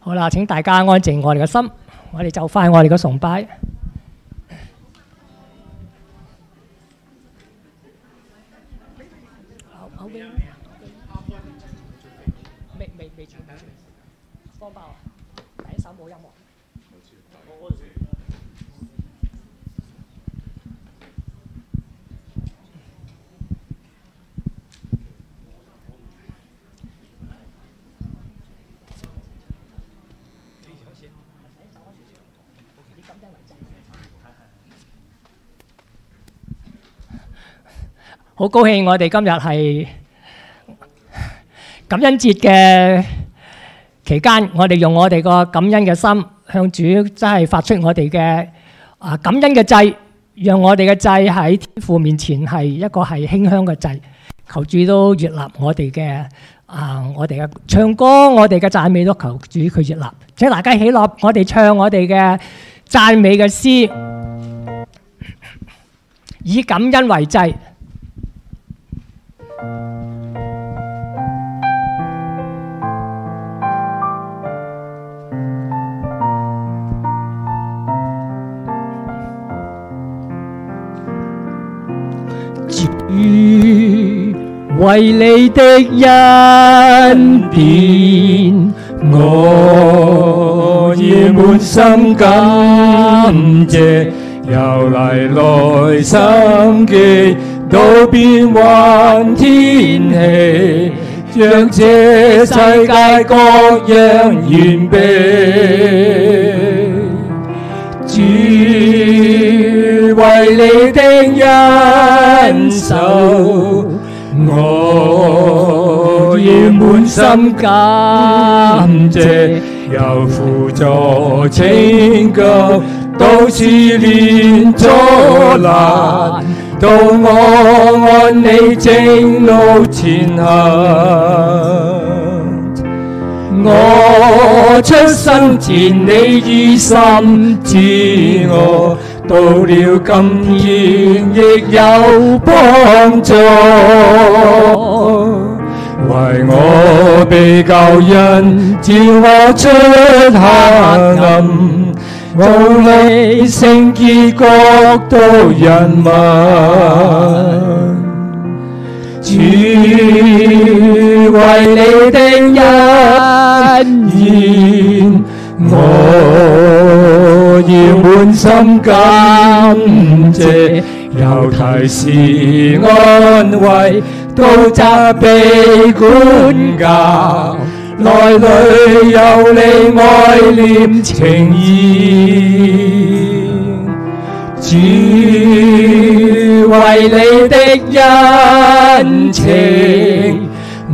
好啦，請大家安靜我哋嘅心，我哋就快我哋嘅崇拜。未方包啊！第一首冇音樂。好高興我哋今日係感恩節嘅期間，我哋用我哋個感恩嘅心向主真係發出我哋嘅感恩嘅祭，讓我哋嘅祭喺天父面前係一個係馨香嘅祭。求主都悅納我哋嘅我哋嘅唱歌，我哋嘅讚美都求主佢悅納。請大家起立，我哋唱我哋嘅讚美嘅詩，以感恩為祭。為你的恩典， 我要滿心感謝，由嚟來心機到變幻天氣，將這世界各樣完備。主為你的恩手，我要滿心感謝，由輔助拯救到試煉阻攔，到我按你正路前行。我出生前你已心知我，到了今天亦有幫助。為我被救恩召我出黑暗，無你聖潔國度人民。主為你的恩言，我要滿心感謝，由提示安慰到責備管教，內裏有你愛念情意。主為你的恩情，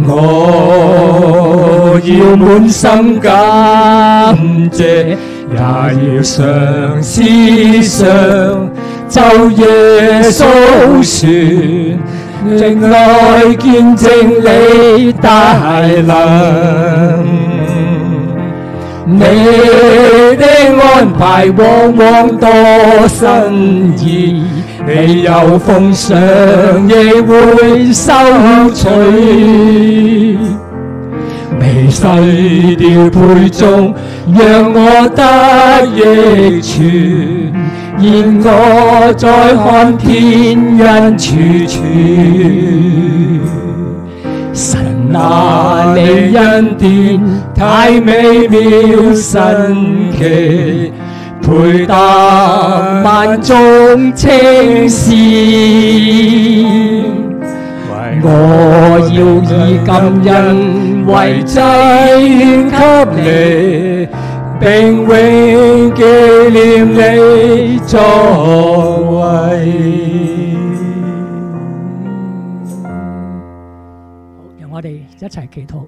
我要滿心感謝，也要常思想就耶穌說，仍來見證你大能。你的安排往往多新意，你有奉上亦會收取，微細調配中讓我得益處，現我再看天恩處處。神啊，你恩典太美妙神奇，配得萬眾稱頌。我要以感恩為祭獻給你，並永紀念你作為。 我哋一齊祈禱。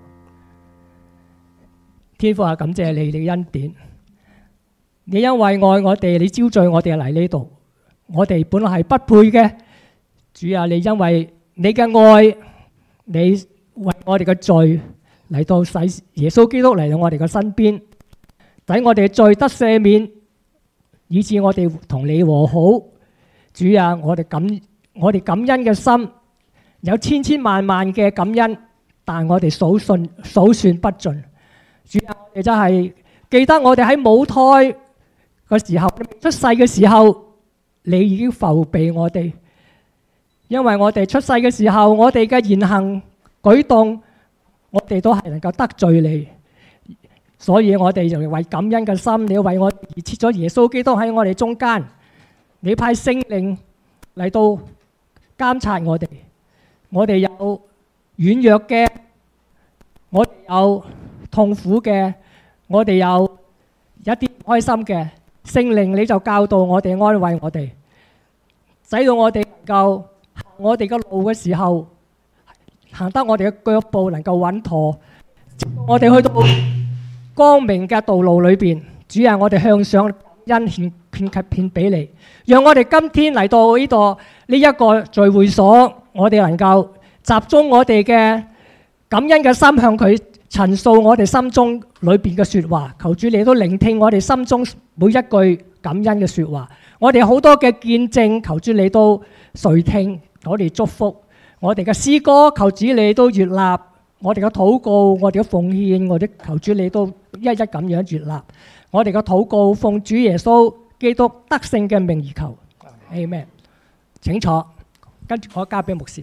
天父啊，感謝你嘅恩典，你因為愛我哋，你招聚我哋嚟呢度。我哋本來係不配嘅，主啊，你因為你嘅愛，你為我哋嘅罪嚟到使耶穌基督嚟到我哋嘅身邊，使我哋嘅罪得赦免，以致我哋同你和好。主啊，我哋感恩嘅心有千千萬萬嘅感恩。但我哋數算不盡，主啊，我哋真係記得我哋喺母胎嘅時候，出世嘅時候，你已經扶庇我哋。因為我哋出世嘅時候，我哋嘅言行舉動，我哋都係能夠得罪你，所以我哋就為感恩嘅心，你為我而設咗耶穌基督喺我哋中間，你派聖靈嚟到監察我哋。我哋有軟弱嘅，我哋有痛苦嘅，我哋有一啲唔開心嘅，聖靈你就教導我哋，安慰我哋，使到我哋能夠行我哋嘅路嘅時候，行得我哋嘅腳步能夠穩妥。我哋去到光明嘅道路裏邊，主啊，我哋向上恩獻俾你，讓我哋今天嚟到呢度呢一個聚會所，我哋能夠集中我哋嘅感恩嘅心，向佢陳述我哋心中裏邊嘅説話。求主你都聆聽我哋心中每一句感恩嘅説話。我哋好多嘅見證，求主你都垂聽，我哋祝福我哋嘅詩歌，求主你都悅納我哋嘅禱告，我哋嘅奉獻，我哋求主你都一一咁樣悅納我哋嘅禱告，奉主耶穌基督得勝嘅名而求。Amen。請坐，跟住我交俾牧師。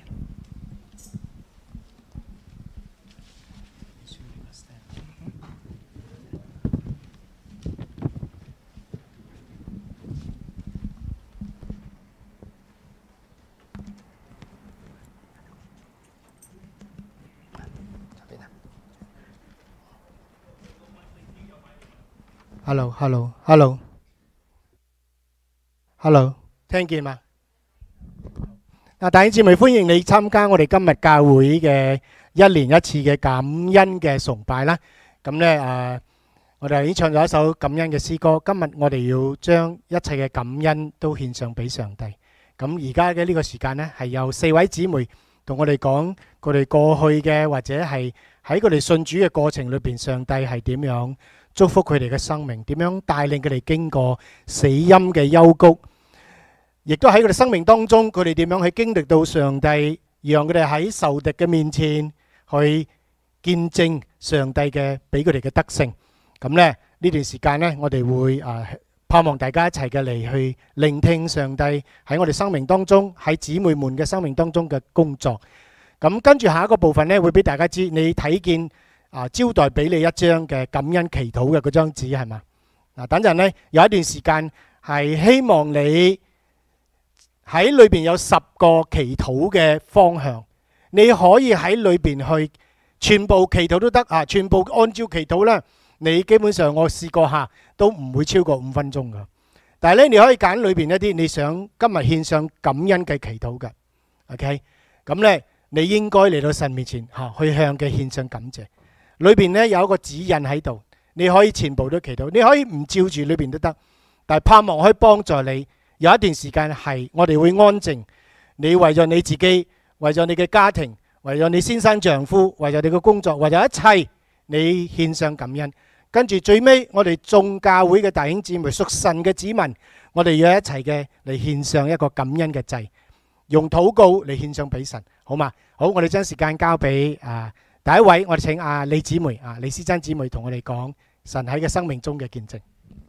Hello，聽見嗎？嗱，弟兄姊妹，歡迎你參加我哋今日教會嘅一年一次嘅感恩嘅崇拜啦。咁咧我哋已經唱咗一首感恩嘅詩歌。今日我哋要將一切嘅感恩都獻上俾上帝。咁而家嘅呢個時間呢，係有4位姊妹同我哋講佢哋過去嘅，或者係喺佢哋信主嘅過程裏邊，上帝係點樣祝福佢哋嘅生命，點樣帶領佢哋經過死蔭嘅幽谷，亦都喺佢哋生命當中，佢哋點樣去經歷到上帝，讓佢哋喺仇敵嘅面前去見證上帝嘅俾佢哋嘅得勝。咁咧呢段時間呢，我哋會盼望大家一齊嘅嚟去聆聽上帝喺我哋生命當中，喺姊妹們嘅生命當中嘅工作。咁跟住下一個部分呢，會俾大家知，你睇見招待俾你一張嘅感恩祈禱嘅嗰張紙係嘛？等陣呢，有一段時間係希望你喺裏邊有10個祈禱嘅方向，你可以喺裏邊去全部祈禱都得啊！全部按照祈禱啦，你基本上我試過下都唔會超過5分鐘噶。但係咧，你可以揀裏邊一啲你想今日獻上感恩嘅祈禱嘅。OK， 咁咧你應該嚟到神面前去向佢獻上感謝。裏邊咧有一個指引喺度，你可以全部都祈禱，你可以唔照住裏邊都得，但係盼望可以幫助你。有一段時間係我哋會安靜，你為咗你自己，為咗你嘅家庭，為咗你先生丈夫，為咗你嘅工作，為咗一切，你獻上感恩。跟住最尾，我哋眾教會嘅弟兄姊妹，屬神嘅子民，我哋要一齊嘅嚟獻上一個感恩嘅祭，用禱告嚟獻上俾神，好嘛？好，我哋將時間交俾第一位，我哋請李姊妹李思珍姊妹同我哋講神喺嘅生命中嘅見證。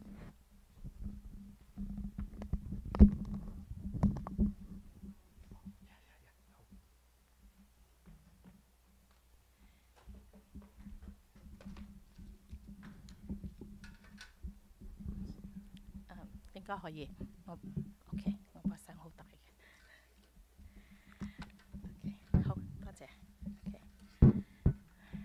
應該可以，OK， 我把聲好大嘅，OK， 好，多謝，OK，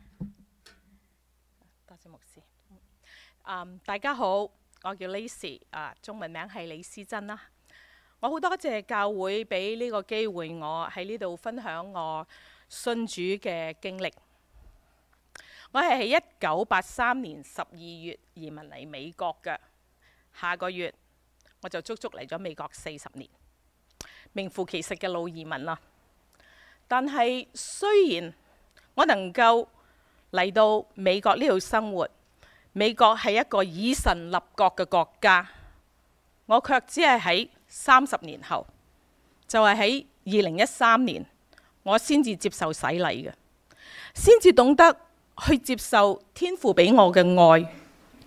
多謝牧師。大家好，我叫 Lacy， 中文名係李思珍啦。我好多謝教會俾呢個機會我喺呢度分享我信主嘅經歷。我係喺1983年12月移民嚟美國嘅，下個月我就足足嚟咗美國40年，名副其實嘅老移民啦。但係雖然我能夠嚟到美國呢度生活，美國係一個以神立國嘅國家，我卻只係喺30年後，就係喺2013年，我先至接受洗禮嘅，先至懂得去接受天父俾我嘅愛，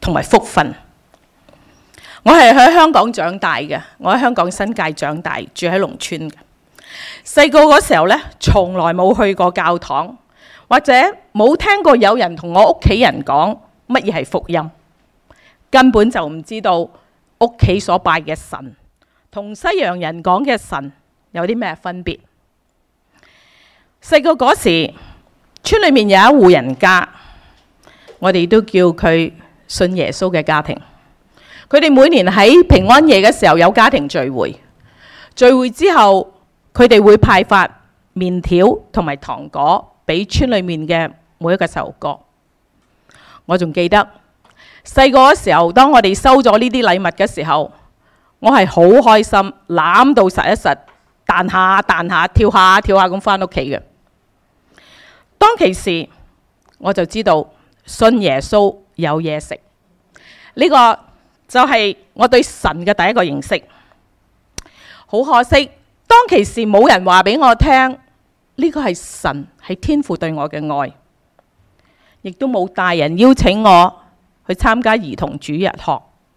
同埋福分。我係喺香港長大嘅，我喺香港新界長大，住喺農村嘅。細個嗰時候呢，從來冇去過教堂，或者冇聽過有人同我屋企人講乜嘢係福音，根本就唔知道屋企所拜嘅神同西洋人講嘅神有啲咩分別。細個嗰時，村裏面有一戶人家，我哋都叫佢信耶穌嘅家庭。佢哋每年喺平安夜嘅時候有家庭聚會，聚會之後佢哋會派發麵條同埋糖果俾村裏面嘅每一個細路哥。我仲記得細個嗰時候，當我哋收咗呢啲禮物嘅時候，我係好開心，攬到實一實，彈下彈下，跳下跳下咁返屋企嘅。當其時我就知道信耶穌有嘢食，呢個就係我對神嘅第一個認識。好可惜，當其時冇人話俾我聽，呢個係神，係天父對我嘅愛，亦都冇大人邀請我去參加兒童主日學。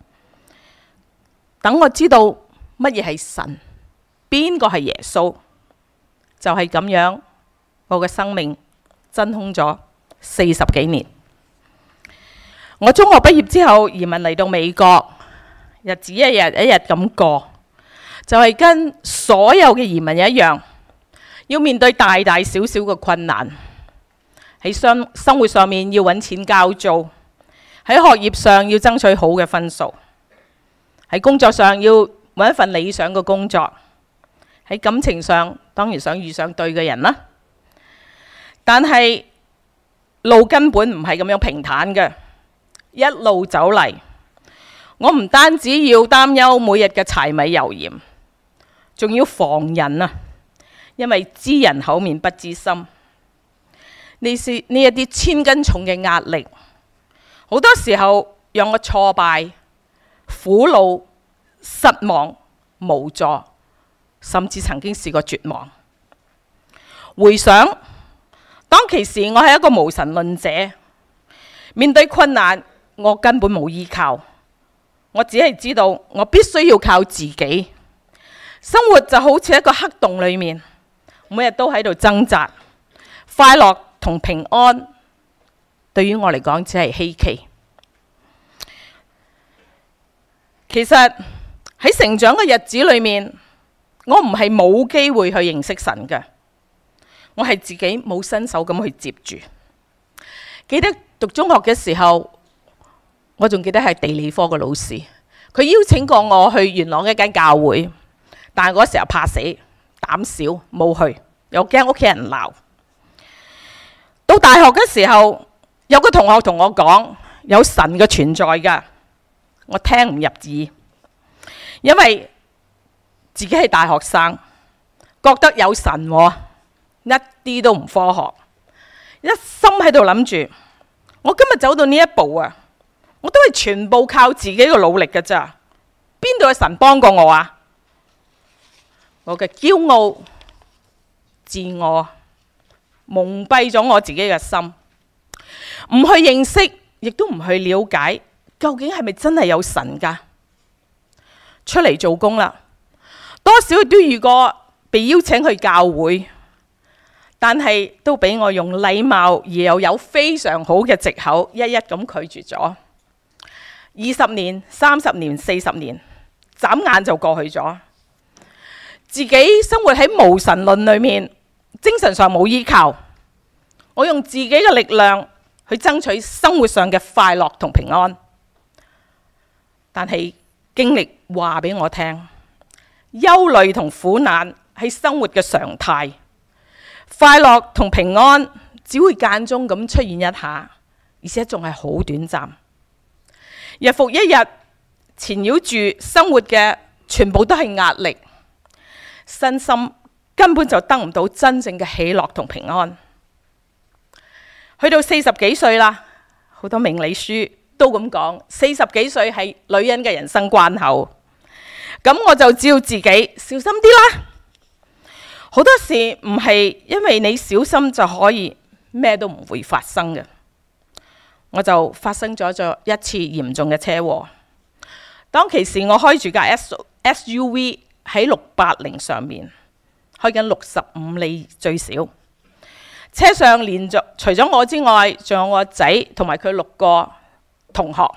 等我知道乜嘢係神，邊個係耶穌，就係咁樣，我嘅生命真空咗40幾年。我中學畢業之後移民嚟到美國，日子一日一日咁過，就係跟所有嘅移民一樣，要面對大大小小嘅困難。喺生活上面要揾錢交租，喺學業上要爭取好嘅分數，喺工作上要揾一份理想嘅工作，喺感情上當然想遇上對嘅人啦。但係路根本唔係咁樣平坦嘅。一路走嚟，我唔單止要擔憂每日嘅柴米油鹽，仲要防人啊！因為知人口面不知心，呢一啲千斤重嘅壓力，好多時候讓我挫敗、苦惱、失望、無助，甚至曾經試過絕望。回想當其時，我係一個無神論者，面對困難，我根本冇依靠，我只係知道我必須要靠自己。生活就好似一個黑洞裏面，每日都喺度掙扎。快樂同平安對於我嚟講只係希冀。其實喺成長嘅日子裏面，我唔係冇機會去認識神嘅，我係自己冇伸手咁去接住。記得讀中學嘅時候，我仲記得係地理科嘅老師，佢邀請過我去元朗一間教會，但係嗰時候怕死膽小冇去，又驚屋企人鬧。到大學嘅時候，有個同學同我講有神嘅存在㗎，我聽唔入耳，因為自己係大學生，覺得有神一啲都唔科學，一心喺度諗住我今日走到呢一步啊，我都係全部靠自己嘅努力㗎咋，邊度有神幫過我啊？我嘅驕傲、自我蒙蔽咗我自己嘅心，唔去認識，亦都唔去了解，究竟係咪真係有神㗎？出嚟做工啦，多少都遇過被邀請去教會，但係都俾我用禮貌而又有非常好嘅藉口，一一咁拒絕咗。20年、30年、40年，眨眼就過去咗。自己生活喺無神論裏面，精神上冇依靠，我用自己嘅力量去爭取生活上嘅快樂同平安。但係經歷話俾我聽，憂慮同苦難係生活嘅常態，快樂同平安只會間中咁出現一下，而且仲係好短暫。日復一日，纏繞住生活嘅全部都係壓力，身心根本就得唔到真正嘅喜樂同平安。去到40幾歲啦，好多命理書都咁講，40幾歲係女人嘅人生關口。咁我就只要自己小心啲啦。好多事唔係因為你小心就可以咩都唔會發生嘅。 我就發生咗一次嚴重嘅車禍。當其時我開住架 SUV 喺680上面，開緊65里最少。車上除咗我之外，仲有我仔同埋佢6個同學。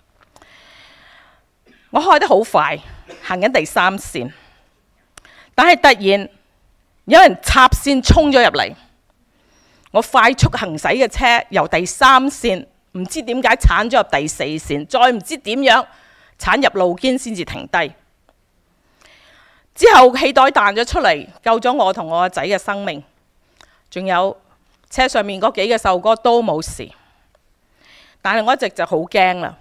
我開得好快，行緊第3線，但係突然有人插線衝咗入嚟，我快速行駛嘅車由第3線唔知點解鏟咗入第4線，再唔知點樣鏟入路肩先至停低。之後氣袋彈咗出嚟，救咗我同我個仔嘅生命，仲有車上面嗰幾個細路哥都冇事。但係我一直就好驚啦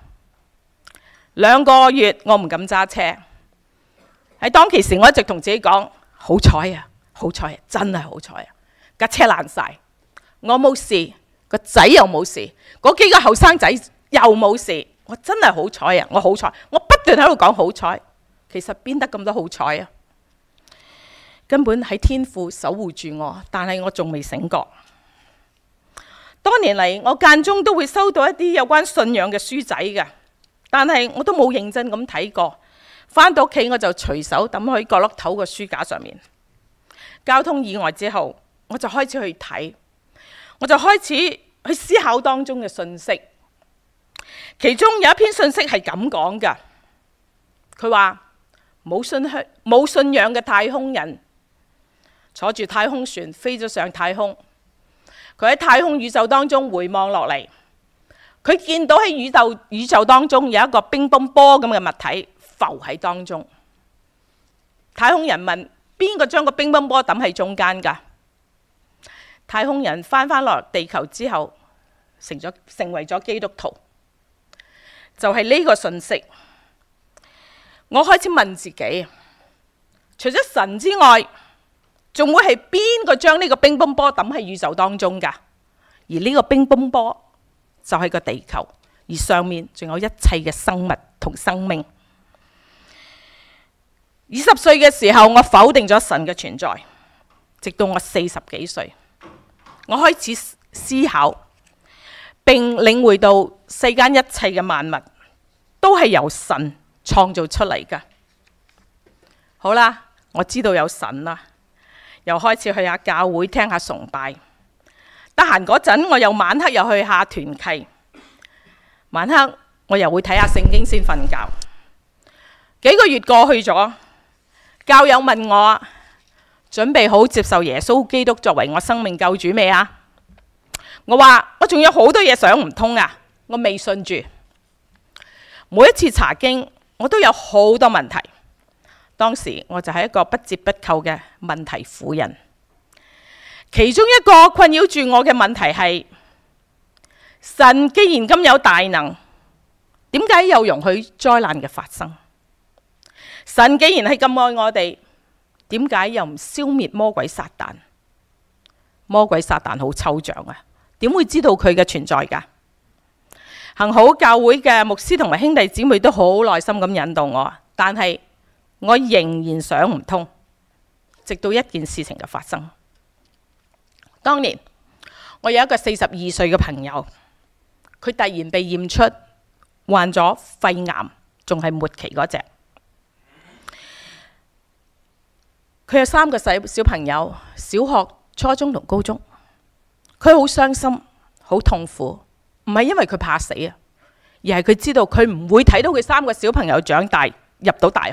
，2個月我唔敢揸車。喺當其時我一直同自己講：好彩啊，好彩啊，真係好彩啊！架車爛晒，我冇事，個仔又冇事，嗰幾個後生仔又冇事，我真係好彩啊！我好彩，我不斷喺度講好彩。其實邊得咁多好彩啊？根本係天父守護住我，但係我仲未醒覺。多年嚟，我間中都會收到一啲有關信仰嘅書仔嘅，但係我都冇認真咁睇過。返到屋企我就隨手抌喺角落頭個書架上面。交通意外之後，我就開始去睇，我就開始去思考當中嘅信息。其中有一篇信息係咁講㗎，佢話冇信仰嘅太空人坐住太空船飛咗上太空。佢喺太空宇宙當中回望落嚟，佢見到喺宇宙當中有一個乒乓波咁嘅物體浮喺當中。太空人問：邊個將個乒乓波抌喺中間㗎？太空人翻落地球之後，成為咗基督徒。就係呢個信息，我開始問自己：除咗神之外，仲會係邊個將呢個乒乓波抌喺宇宙當中㗎？而呢個乒乓波就係個地球，而上面仲有一切嘅生物同生命。20歲嘅時候，我否定咗神嘅存在，直到我40幾歲，我開始思考並領會到世間一切嘅萬物都係由神創造出嚟㗎。好啦，我知道有神啦。又開始去下教會聽下崇拜，得閒嗰陣我又晚黑又去下團契，晚黑我又會睇下聖經先瞓覺。幾個月過去咗，教友問我：準備好接受耶穌基督作為我生命救主未啊？我話我仲有好多嘢想唔通啊，我未信住。每一次查經我都有好多問題。當時我就係一個不折不扣嘅問題婦人。其中一個困擾住我嘅問題係：神既然咁有大能，點解又容許災難嘅發生？神既然係咁愛我哋，點解又唔消滅魔鬼撒旦？魔鬼撒旦好抽象啊，點會知道佢嘅存在㗎？幸好教會嘅牧師同埋兄弟姊妹都好耐心咁引導我，但係我仍然想唔通，直到一件事情嘅發生。當年我有一個42歲嘅朋友，佢突然被驗出患咗肺癌，仲係末期嗰隻。佢有3個小朋友，小學、初中同高中。佢好傷心，好痛苦，唔係因為佢怕死啊，而係佢知道佢唔會睇到佢3個小朋友長大入到大學。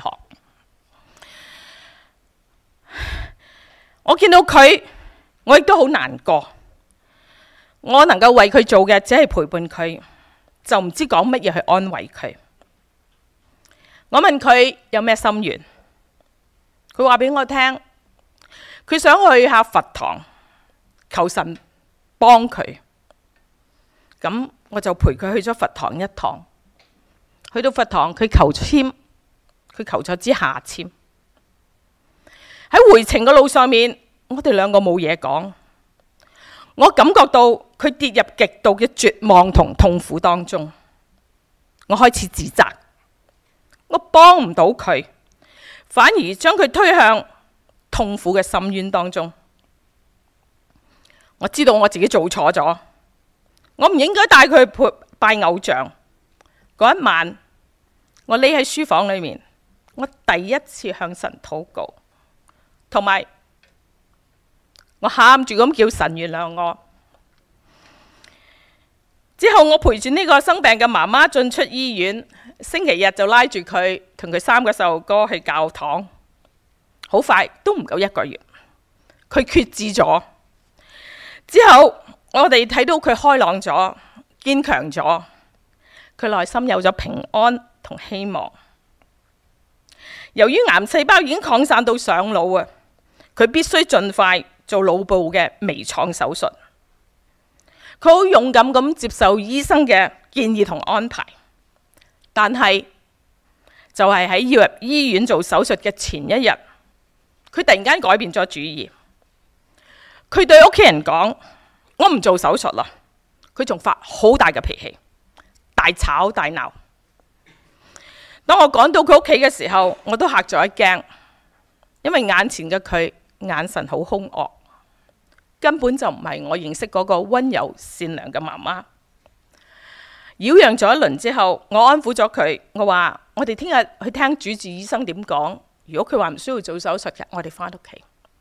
我見到佢，我亦都好難過。我能夠為佢做嘅只係陪伴佢，就唔知講乜嘢去安慰佢。我問佢有咩心願，佢話俾我聽，佢想去下佛堂求神幫佢。咁我就陪佢去咗佛堂一趟。去到佛堂，佢求簽，佢求咗支下簽。喺回程嘅路上面，我哋2個冇嘢講。我感覺到佢跌入極度嘅絕望同痛苦當中。我開始自責，我幫唔到佢，反而將佢推向痛苦嘅深淵當中。我知道我自己做錯咗，我唔應該帶佢去拜偶像。嗰一晚，我匿喺書房裏面，我第一次向神禱告，同埋我喊住咁叫神原諒我。之後我陪住呢個生病嘅媽媽進出醫院，星期日就拉住佢同佢3個細路哥去教堂。好快都唔夠1個月，佢決志咗。之後我哋睇到佢開朗咗、堅強咗，佢內心有咗平安同希望。由於癌細胞已經擴散到上腦啊，佢必須盡快做腦部嘅微創手術。佢好勇敢咁接受醫生嘅建議同安排，但係就係喺要入醫院做手術嘅前一日，佢突然間改變咗主意。佢對屋企人講：我唔做手術啦。佢仲發好大嘅脾氣，大吵大鬧。當我趕到佢屋企嘅時候，我都嚇咗一驚，因為眼前嘅佢眼神好兇惡，根本就唔係我認識嗰個溫柔善良嘅媽媽。擾攘咗一輪之後，我安撫咗佢，我話：我哋聽日去聽主治醫生點講。如果佢話唔需要做手術嘅，我哋返屋企。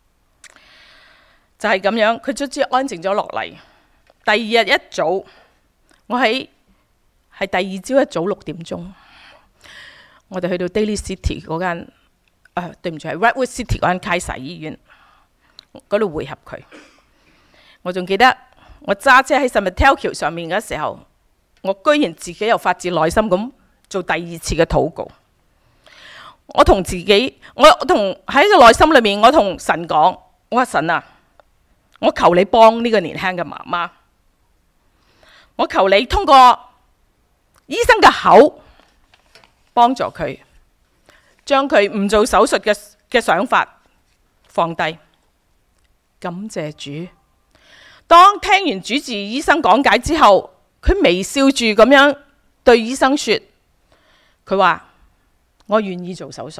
就係咁樣，佢卒之安靜咗落嚟。第二日一早，我係第二朝一早6點鐘，我哋去到 Daly City 嗰間，對唔住，係 Redwood City 嗰間凱撒醫院嗰度會合佢。我仲記得我揸車喺 Saint-Michel 橋上面嘅時候，我居然自己又發自內心咁做第2次嘅禱告。我同自己，喺個內心裏面，我同神講：我話神啊，我求你幫呢個年輕嘅媽媽，我求你通過醫生嘅口幫助佢，將佢唔做手術嘅想法放低。感謝主。當聽完主治醫生講解之後，佢微笑住咁樣對醫生說：佢話我願意做手術。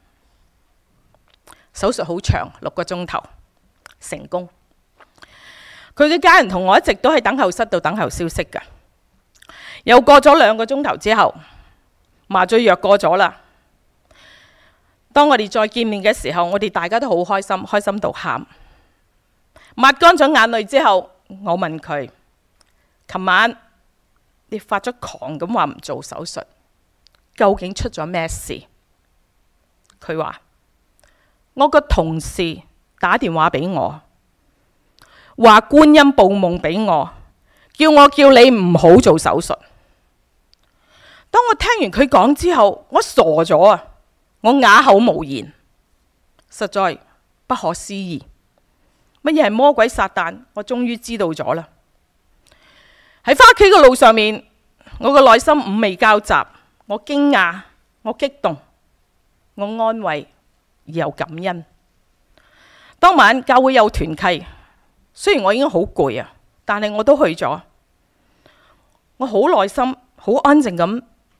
手術好長，6個鐘頭，成功。佢嘅家人同我一直都喺等候室度等候消息㗎。又過咗2個鐘頭之後，麻醉藥過咗啦。當我哋再見面嘅時候，我哋大家都好開心，開心到喊。抹乾咗眼淚之後，我問佢：琴晚你發咗狂咁話唔做手術，究竟出咗咩事？佢話：我個同事打電話俾我，話觀音報夢俾我，叫你唔好做手術。當我聽完佢講之後，我傻咗啊！我啞口無言，實在不可思議。乜嘢係魔鬼撒旦？我終於知道咗啦。喺返屋企嘅路上面，我個內心五味交集，我驚訝，我激動，我安慰而又感恩。當晚教會有團契，雖然我已經好攰啊，但係我都去咗。我好耐心，好安靜咁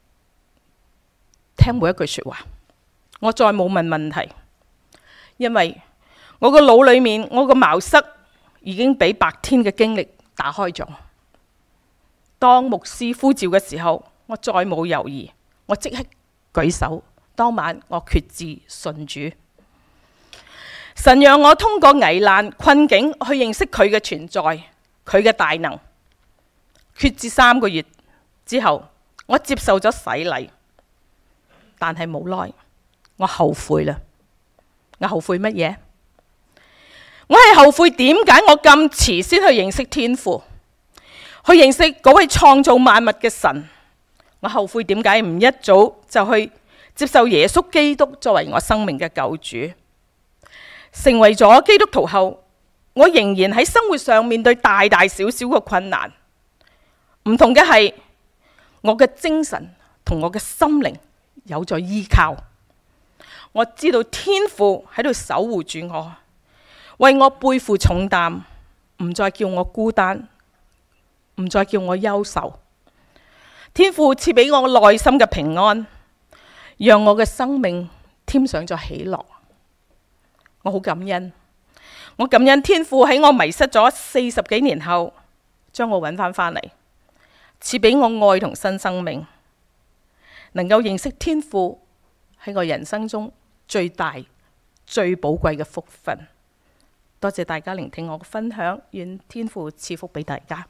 聽每一句說話。我再冇問問題，因為我個腦裏面，我個茅塞已經俾白天嘅經歷打開咗。當牧師呼召嘅時候，我再冇猶豫，我即刻舉手。當晚我決志信主。神讓我通過危難困境去認識佢嘅存在，佢嘅大能。決志3個月之後，我接受咗洗禮，但係無奈我後悔啦。我後悔乜嘢？我係後悔點解我咁遲先去認識天父，去認識嗰位創造萬物嘅神。我後悔點解唔一早就去接受耶穌基督作為我生命嘅救主。成為咗基督徒後，我仍然喺生活上面對大大小小嘅困難。唔同嘅係，我嘅精神同我嘅心靈有咗依靠。我知道天父喺度守護住我，為我背負重擔，唔再叫我孤單，唔再叫我憂愁。天父賜俾我內心嘅平安，讓我嘅生命添上咗喜樂。我好感恩，我感恩天父喺我迷失咗40幾年後，將我揾返嚟， 賜俾我愛同新生命，能夠認識天父喺我人生中最大、最寶貴嘅福分。多謝大家聆聽我嘅分享，願天父賜福俾大家。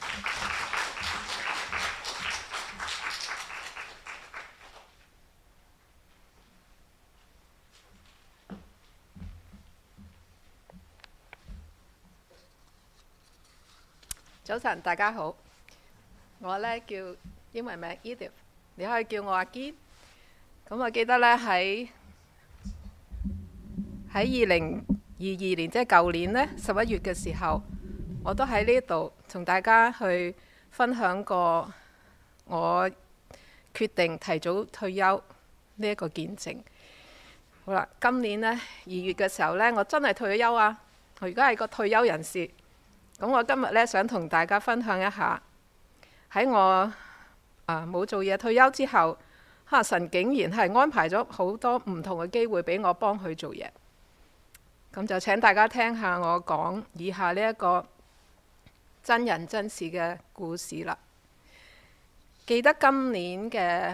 早晨，大家好。我呢叫英文名 Edith， 你可以叫我阿堅。咁我記得呢喺2022年，即係舊年呢11月嘅時候，我都喺呢度同大家去分享過我決定提早退休呢一個見證。好啦，今年呢2月嘅時候呢，我真係退咗休啊！我而家係個退休人士。咁我今日呢，想同大家分享一下，喺我冇做嘢退休之後，神竟然係安排咗好多唔同嘅機會俾我幫佢做嘢。咁就請大家聽下我講以下呢一個真人真事嘅故事啦。記得今年嘅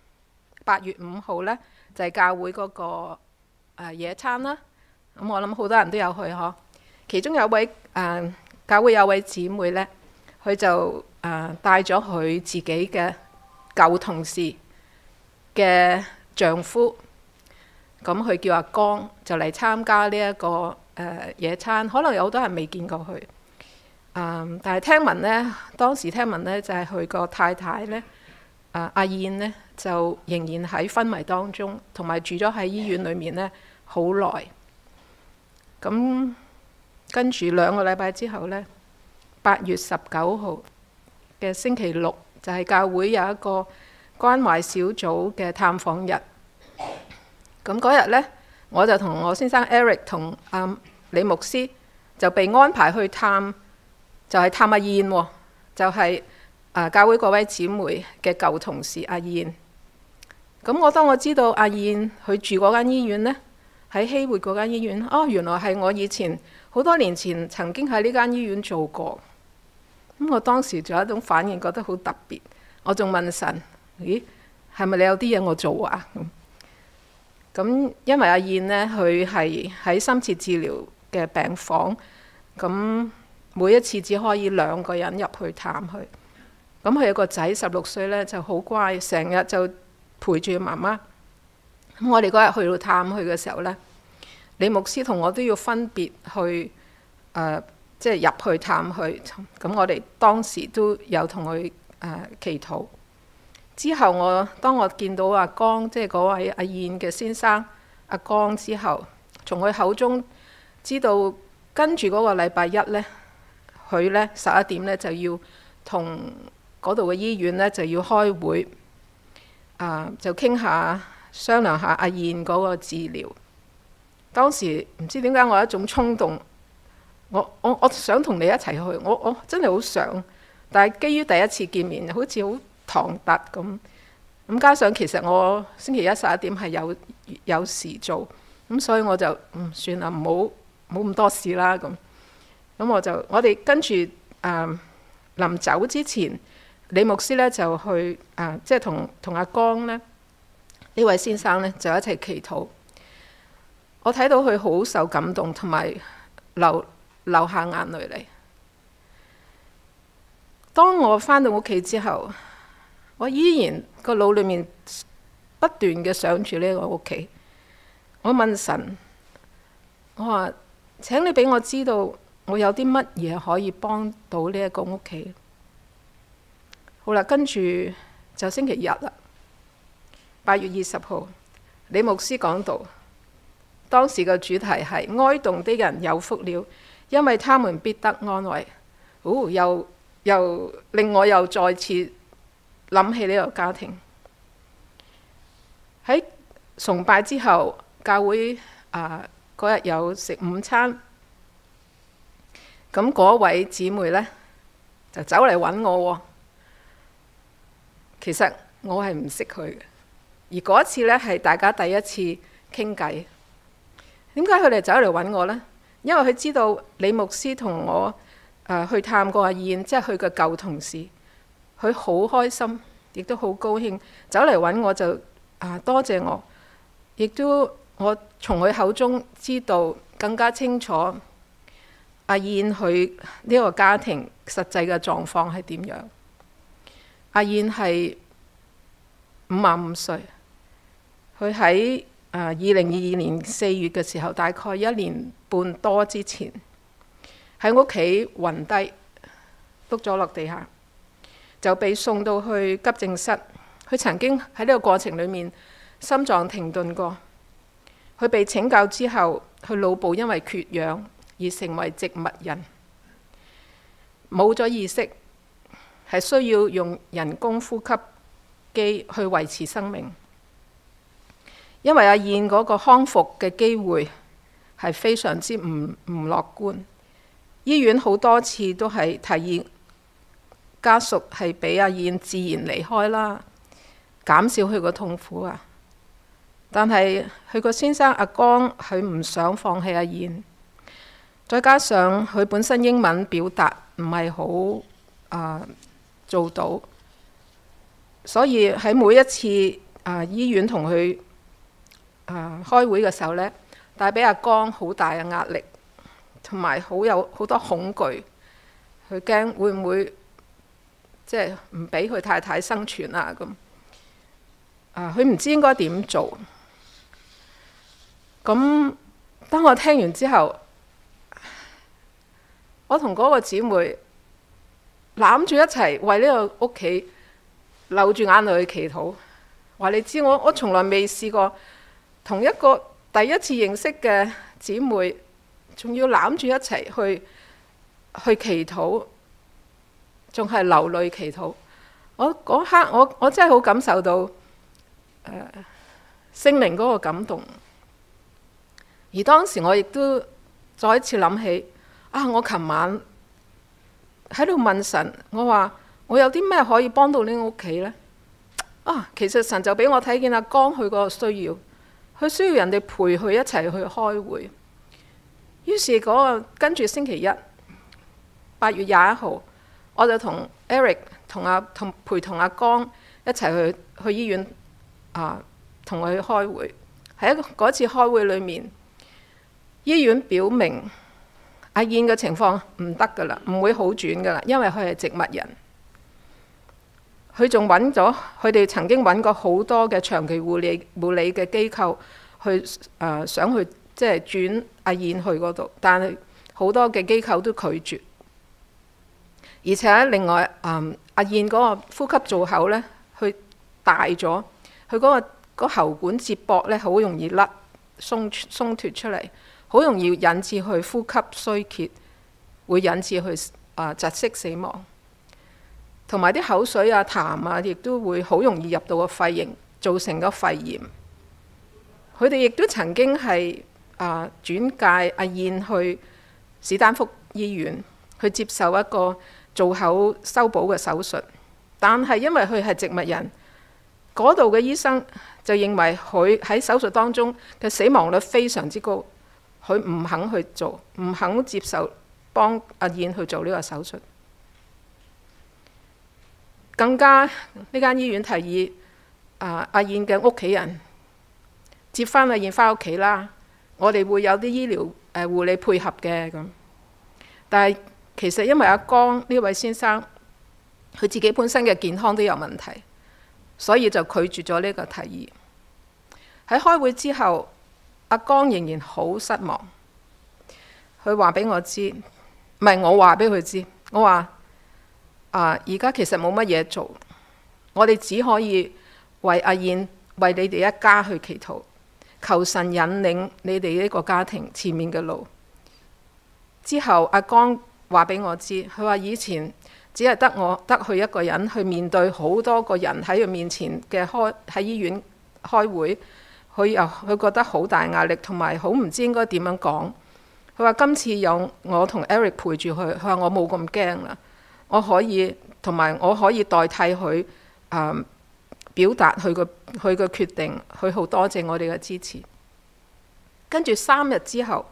8月5號呢，就係教會嗰個野餐啦。咁我諗好多人都有去嗬。其中有位教會有位姊妹呢，佢就帶咗佢自己嘅舊同事嘅丈夫，咁佢叫阿江，就嚟參加呢一個野餐。可能有好多人未見過佢，但係聽聞呢，當時聽聞呢，就係佢個太太呢，阿燕呢，就仍然喺昏迷當中，同埋住咗喺醫院裏面呢好耐。咁跟住2個禮拜之後呢，8月19號嘅星期六，就係教會有一個關懷小組嘅探訪日。咁嗰日呢，我就同我先生 Eric 同李牧師就被安排去探，就係探阿燕喎，就係教會嗰位姊妹嘅舊同事阿燕。咁當我知道阿燕佢住嗰間醫院呢，喺希活嗰間醫院，原來係我以前好多年前曾經喺呢間醫院做過。咁我當時就有一種反應，覺得好特別。我仲問神：咦，係咪你有啲嘢我做啊？咁因為阿燕呢，佢係喺深切治療嘅病房，咁每一次只可以2個人入去探佢。咁佢有個仔16歲呢，就好乖，成日就陪住媽媽。咁我哋嗰日去到探佢嘅時候呢，李牧師同我都要分別去即係入去探佢。咁我哋當時都有同佢祈禱。之後當我見到阿江，即係嗰位阿燕嘅先生阿江之後，從佢口中知道跟住嗰個禮拜一呢，佢呢11點呢就要同嗰度嘅醫院呢就要開會，就傾下商量下阿燕嗰個治療。當時唔知點解我有一種衝動，我想同你一齊去，我真係好想，但係基於第一次見面，好似好唐突咁，加上其實我星期一11點係有事做，咁所以我就算啦，唔好咁多事啦咁。咁我哋跟住臨走之前，李牧師呢就去即係同阿江呢位先生呢就一齊祈禱。我睇到佢好受感動，同埋流下眼淚嚟。當我返到屋企之後，我依然個腦裏面不斷嘅想住呢個屋企。我問神，我話請你俾我知道我有啲乜嘢可以幫到呢一個屋企。好啦，跟住就星期日啦，8月20號，李牧師講道，當時嘅主題係哀慟的人有福了，因為他們必得安慰。又令我又再次諗起呢個家庭。喺崇拜之後，教會嗰日有食午餐，咁嗰位姊妹呢，就走嚟揾我喎。其實我係唔識佢嘅，而嗰一次呢，係大家第一次傾偈。點解佢哋走嚟揾我呢？因為佢知道李牧師同我去探過阿燕，即係佢嘅舊同事。 佢好開心，亦都好高興，走嚟揾我就多謝我，亦都我從佢口中知道更加清楚阿燕佢呢個家庭實際嘅狀況係點樣。阿燕係55歲，佢喺2022年4月嘅時候，大概1年半多之前，喺屋企暈低，碌咗落地下，就被送到去急症室。佢曾經喺呢個過程裡面心臟停頓過。佢被拯救之後，佢腦部因為缺氧而成為植物人，冇咗意識，係需要用人工呼吸機去維持生命。因為阿燕嗰個康復嘅機會係非常之唔樂觀，醫院好多次都係提議家屬係俾阿燕自然離開啦，減少佢個痛苦啊。但係佢個先生阿江，佢唔想放棄阿燕，再加上佢本身英文表達唔係好做到，所以喺每一次醫院同佢開會嘅時候呢，帶俾阿江好大嘅壓力，同埋好多恐懼。佢驚會唔會即係唔俾佢太太生存啊咁。佢唔知應該點做。咁當我聽完之後，我同嗰個姊妹攬住一齊為呢個屋企流住眼淚去祈禱，話你知我從來未試過同一個第一次認識嘅姊妹，仲要攬住一齊去祈禱，仲係流淚祈禱。我嗰刻我真係好感受到聖靈嗰個感動。而當時我亦都再一次諗起，我琴晚喺度問神，我話我有啲咩可以幫到呢個屋企呢？其實神就俾我睇見阿江佢個需要，佢需要人哋陪佢一齊去開會。於是跟住星期一8月21號，我就同 Eric 陪同阿江一齊去醫院同佢開會。喺嗰次開會裏面，醫院表明阿燕嘅情況唔得噶啦，唔會好轉噶啦，因為佢係植物人。佢仲揾咗佢哋曾經揾過好多嘅長期護理嘅機構去想去即係轉阿燕去嗰度，但係好多嘅機構都拒絕。而且另外阿燕嗰個呼吸造口呢，佢大咗，佢嗰個喉管接駁呢，好容易鬆脫出嚟，好容易引致去呼吸衰竭，會引致去窒息死亡，同埋啲口水痰亦都會好容易入到個肺型，造成個肺炎。佢哋亦都曾經係轉介阿燕去史丹福醫院去接受一個造口修補嘅手術，但係因為佢係植物人，嗰度嘅醫生就認為佢喺手術當中嘅死亡率非常之高，佢唔肯去做，唔肯接受幫阿燕去做呢個手術。更加呢間醫院提議阿燕嘅屋企人接翻阿燕翻屋企啦，我哋會有啲醫療護理配合嘅咁。但係其實因為阿江呢位先生佢自己本身嘅健康都有問題，所以就拒絕咗呢個提議。喺開會之後，阿江仍然好失望。佢話俾我知，唔係我話俾佢知，我話而家其實冇乜嘢做，我哋只可以為阿燕、為你哋一家去祈禱，求神引領你哋呢個家庭前面嘅路。之後阿江話俾我知，佢話以前只係得佢一個人去面對好多個人喺佢面前嘅喺醫院開會，佢覺得好大壓力，同埋好唔知應該點樣講。佢話今次有我同 Eric 陪住佢，佢話我冇咁驚啦，我可以代替佢表達佢嘅決定，佢好多謝我哋嘅支持。跟住3日之後，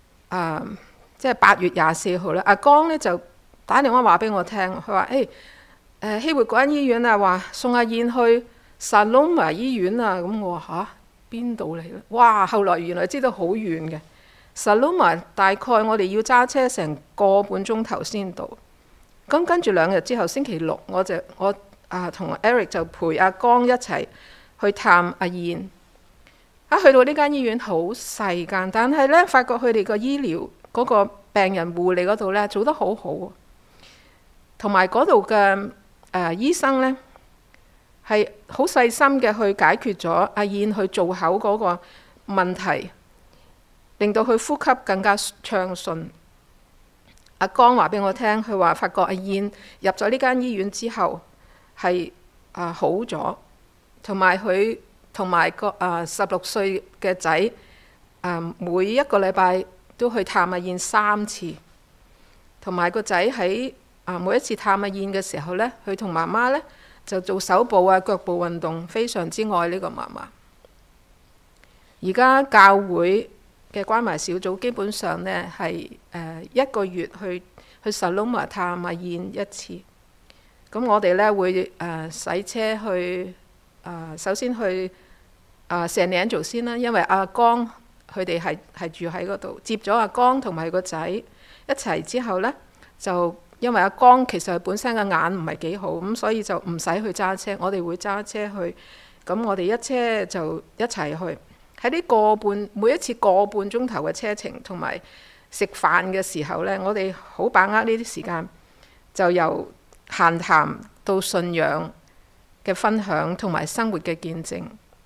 即係8月24號咧，阿江咧就打電話話俾我聽，佢話希活嗰間醫院啊，話送阿燕去Saloma醫院啊，咁我話邊度嚟咧？哇！後來原來知道好遠嘅Saloma，大概我哋要揸車成個半鐘頭先到。咁跟住2日之後，星期六我同 Eric 就陪阿江一齊去探阿燕。去到呢間醫院好細間，但係呢，發覺佢哋個醫療嗰個病人護理嗰度呢，做得好好，同埋嗰度嘅醫生呢，係好細心嘅去解決咗阿燕去做口嗰個問題，令到佢呼吸更加暢順。阿江話俾我聽，佢話發覺阿燕入咗呢間醫院之後係好咗，同埋佢同埋個16歲嘅仔每一個禮拜都去探阿燕3次，同埋個仔喺每一次探阿燕嘅時候呢，佢同媽媽呢就做手部腳部運動，非常之愛呢個媽媽。而家教會嘅關懷小組基本上呢係1個月去 Saloma 探阿燕1次。咁我哋呢會洗車去首先去San Leandro先啦，因為阿江佢哋係住喺嗰度，接咗阿江同埋個仔一齊之後呢，就因為阿江其實佢本身嘅眼唔係幾好，咁所以就唔使去揸車，我哋會揸車去。咁我哋一車就一齊去。喺呢每一次個半鐘頭嘅車程，同埋食飯嘅時候呢，我哋好把握呢啲時間，就由閒談到信仰嘅分享，同埋生活嘅見證。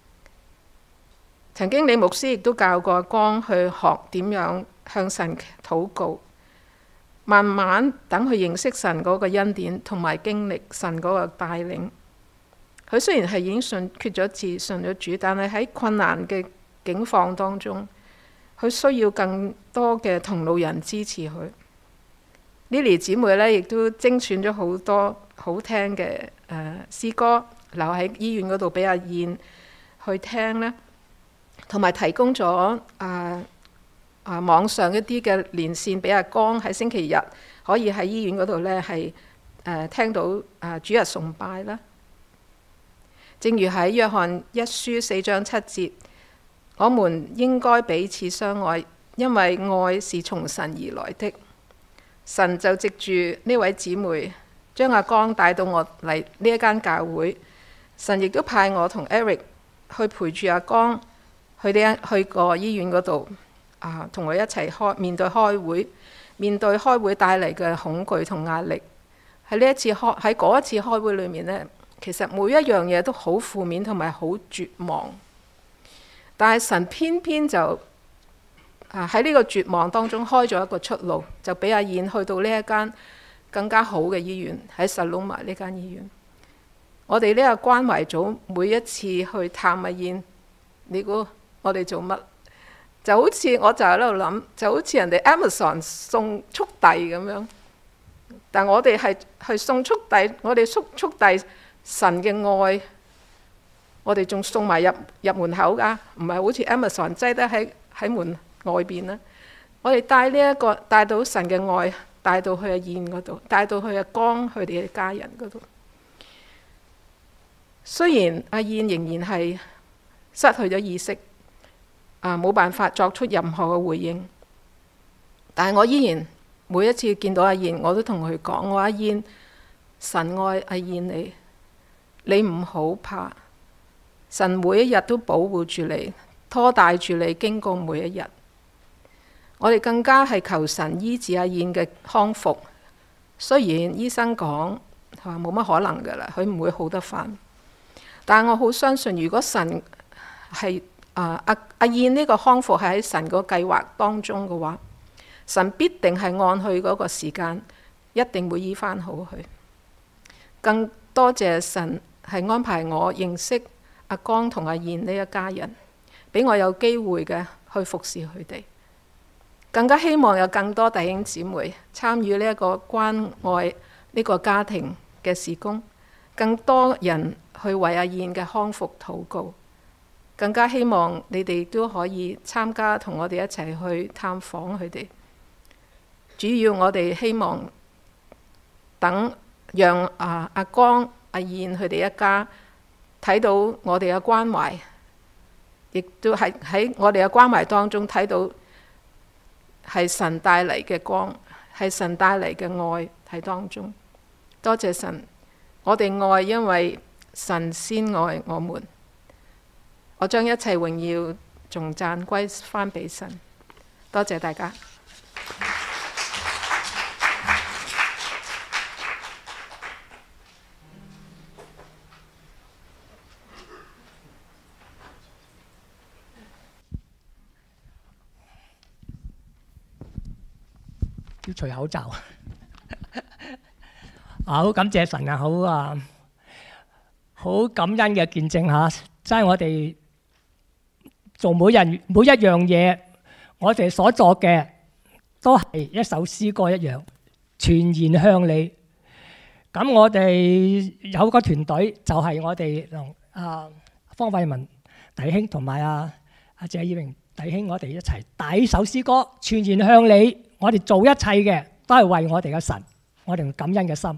曾經李牧師亦都教過阿江去學點樣向神禱告，慢慢等佢認識神嗰個恩典，同埋經歷神嗰個帶領。佢雖然係已經決咗志，信咗主，但係喺困難嘅境況當中，佢需要更多嘅同路人支持佢。Lily 姊妹呢亦都精選咗好多好聽嘅詩歌，留喺醫院嗰度俾阿燕去聽呢，同埋提供咗網上一啲嘅連線俾阿江，喺星期日可以喺醫院嗰度呢係聽到主日崇拜啦。正如喺約翰一書4章7節，我們應該彼此相愛，因為愛是從神而來的。神就藉住呢位姊妹將阿江帶到我嚟呢一間教會，神亦都派我同 Eric 去陪住阿江去個醫院嗰度同佢一齊面對開會，面對開會帶嚟嘅恐懼同壓力。喺嗰一次開會裏面呢，其實每一樣嘢都好負面同埋好絕望，但係神偏偏就喺呢個絕望當中開咗一個出路，就俾阿燕去到呢一間更加好嘅醫院，喺 Saloma 呢間醫院。我哋呢個關懷組每一次去探阿燕，你估我哋做乜？就好似我就喺度諗，就好似人哋 Amazon 送速遞咁樣，但我哋係送速遞，我哋速遞神嘅愛，我哋仲送埋入門口㗎，唔係好似 Amazon 擠得喺門外邊啦。我哋帶到神嘅愛，帶到去阿燕嗰度，帶到去阿江佢哋嘅家人嗰度。雖然阿燕仍然係失去咗意識，冇辦法作出任何嘅回應，但係我依然每一次見到阿燕，我都同佢講：我話阿燕，神愛阿燕你唔好怕，神每一日都保護住你，拖帶住你經過每一日。我哋更加係求神醫治阿燕嘅康復。雖然醫生講話冇乜可能㗎啦，佢唔會好得返，但我好相信，如果神係阿燕呢個康復係喺神個計劃當中嘅話，神必定係按佢嗰個時間，一定會醫返好佢。更多謝神係安排我認識阿江同阿燕呢一家人，俾我有機會嘅去服侍佢哋。更加希望有更多弟兄姊妹參與呢一個關愛呢個家庭嘅事工，更多人去為阿燕嘅康復禱告。更加希望你哋都可以參加，同我哋一齊去探訪佢哋。主要我哋希望等讓阿光、阿燕佢哋一家睇到我哋嘅關懷，亦都係喺我哋嘅關懷當中睇到係神帶嚟嘅光，係神帶嚟嘅愛喺當中。多謝神，我哋愛，因為神先愛我們。我將一切榮耀頌讚歸返俾神。多謝大家。 要除口罩。好感謝神啊！好感恩嘅見證嚇，真係我哋做每一樣嘢，我哋所作嘅都係一首詩歌一樣，全然向你。咁我哋有個團隊，就係我哋同方慧文弟兄同埋阿謝以榮弟兄，我哋一齊帶呢首詩歌，全然向你。我哋做一切嘅都係為我哋嘅神，我哋用感恩嘅心。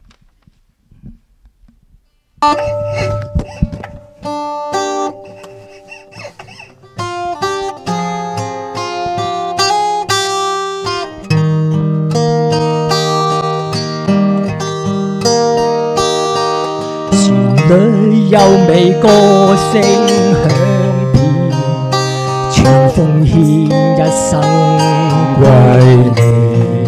旋律優美歌聲響遍，全奉獻一生為你，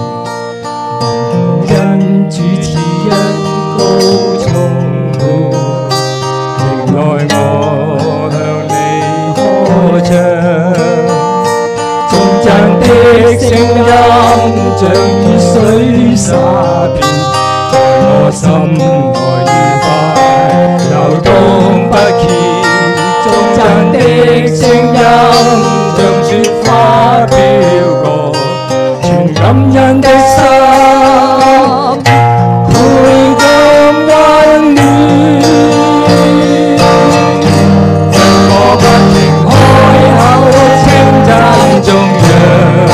因主慈恩高充滿，令愛我向你歌唱，頌讚的聲音像雨水灑遍，在我心內愉快流動不歇，頌讚的聲音像雪花飄過，全感恩的心倍感溫暖，讓我不停開口稱讚頌揚，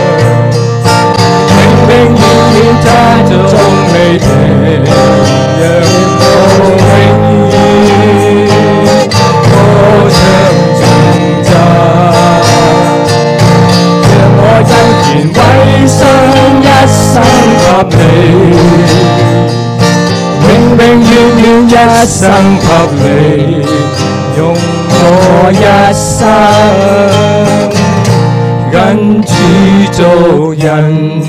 永永遠遠讚頌未停，讓我永遠歌唱頌讚。我欣然委身一生給你，永永遠遠一生給你，用我一生跟主做人。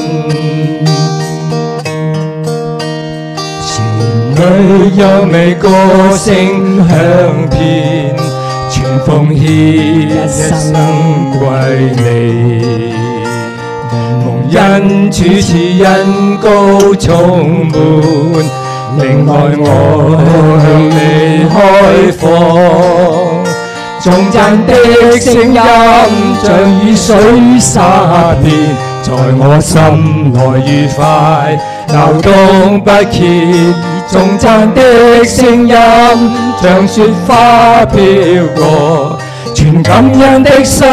旋律優美歌聲響遍，全奉獻一生歸你，蒙恩主慈恩高充滿，令愛我向你開放，頌讚的聲音像雨水灑遍，在我心內愉快流動不歇，頌讚的聲音像雪花飄過，全感恩的心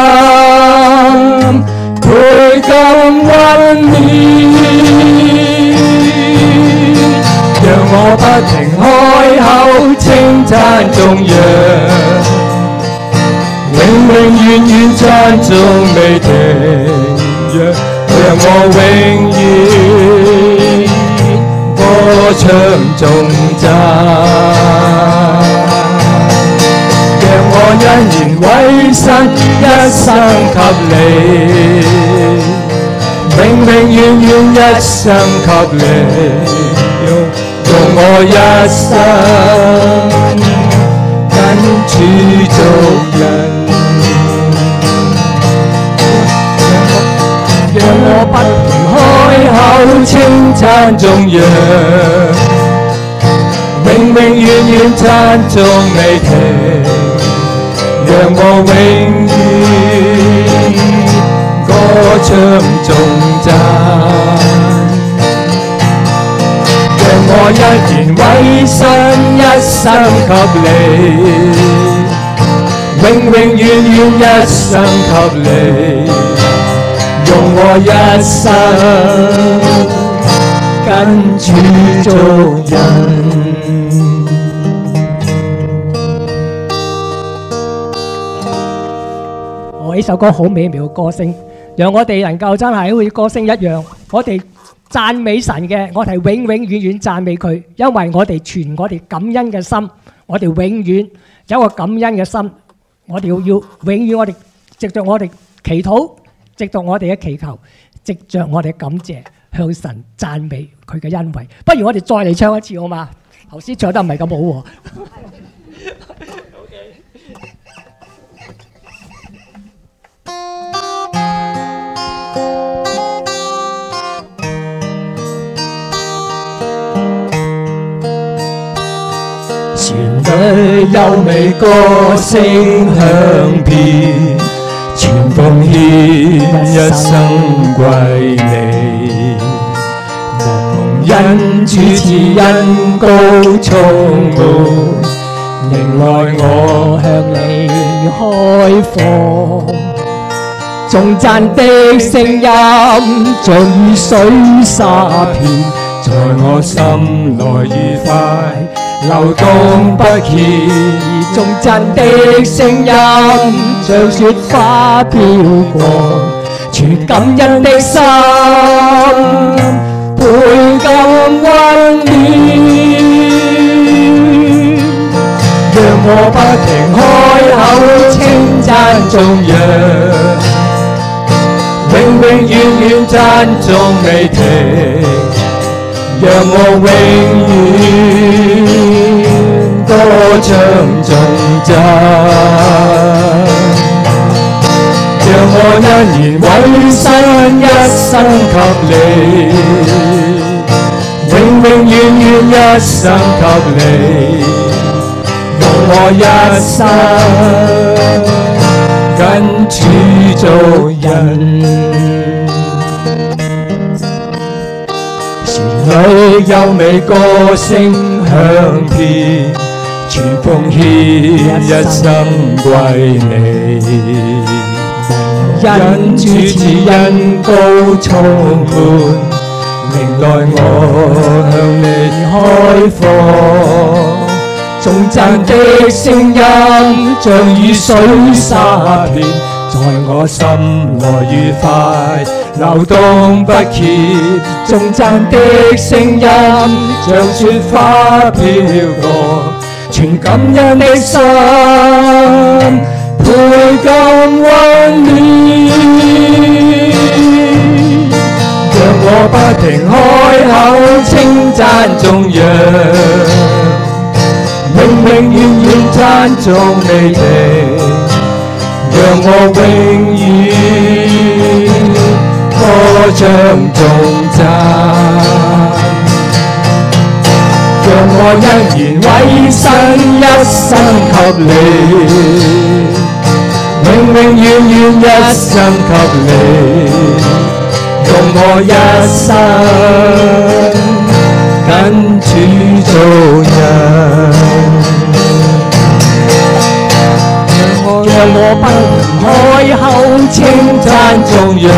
倍感溫暖，讓我不停開口稱讚頌揚，永永遠遠讚頌未停，讓我永遠歌唱頌讚，讓我欣然委身一生給你，永永遠遠一生給你，用我一生跟主做人。讓我不停開口稱讚頌揚，永永遠遠讚頌未停，讓我永遠歌唱頌讚，讓我欣然委身一生給你，永永遠遠一生給你，用我一生跟因主造人。 呢首歌好美妙嘅歌聲，讓我哋能夠真係好似歌聲一樣，我哋讚美神嘅，我哋永永遠遠讚美佢，因為我哋存我哋感恩嘅心，我哋永遠有一個感恩嘅心，我哋要永遠我哋藉着我哋祈禱，藉着我哋嘅祈求，藉着我哋感謝向神讚美佢嘅恩惠。不如我哋再嚟唱一次好嘛？頭先唱得唔係咁好喎。 旋律優美歌聲響遍，全奉獻一生歸你。蒙恩主賜恩膏充滿，迎來我向你開放，頌讚的聲音像雨水灑遍， 在我心內愉快流動不歇。 頌讚的聲音像雪花飄過，全感恩的心倍感溫暖， 讓我不停開口稱讚頌揚，永永遠遠讚頌未停，讓我永遠歌唱頌讚，讓我欣然委身一生給你，永永遠遠一生給你，用我一生跟主做人。旋律優美歌聲響遍，全奉獻一生歸你。因主賜恩膏充滿，迎來我向你開放。頌讚的聲音像雨水灑遍，在我心內愉快流動不歇。頌讚的聲音像雪花飄過，全感恩的心倍感溫暖，讓我不停開口稱讚頌揚，永永遠遠讚頌未停，讓我永遠歌唱頌讚，讓我欣然委身一生給你，永永遠遠一生給你，用我一生跟主做人。讓我不開口稱讚頌揚，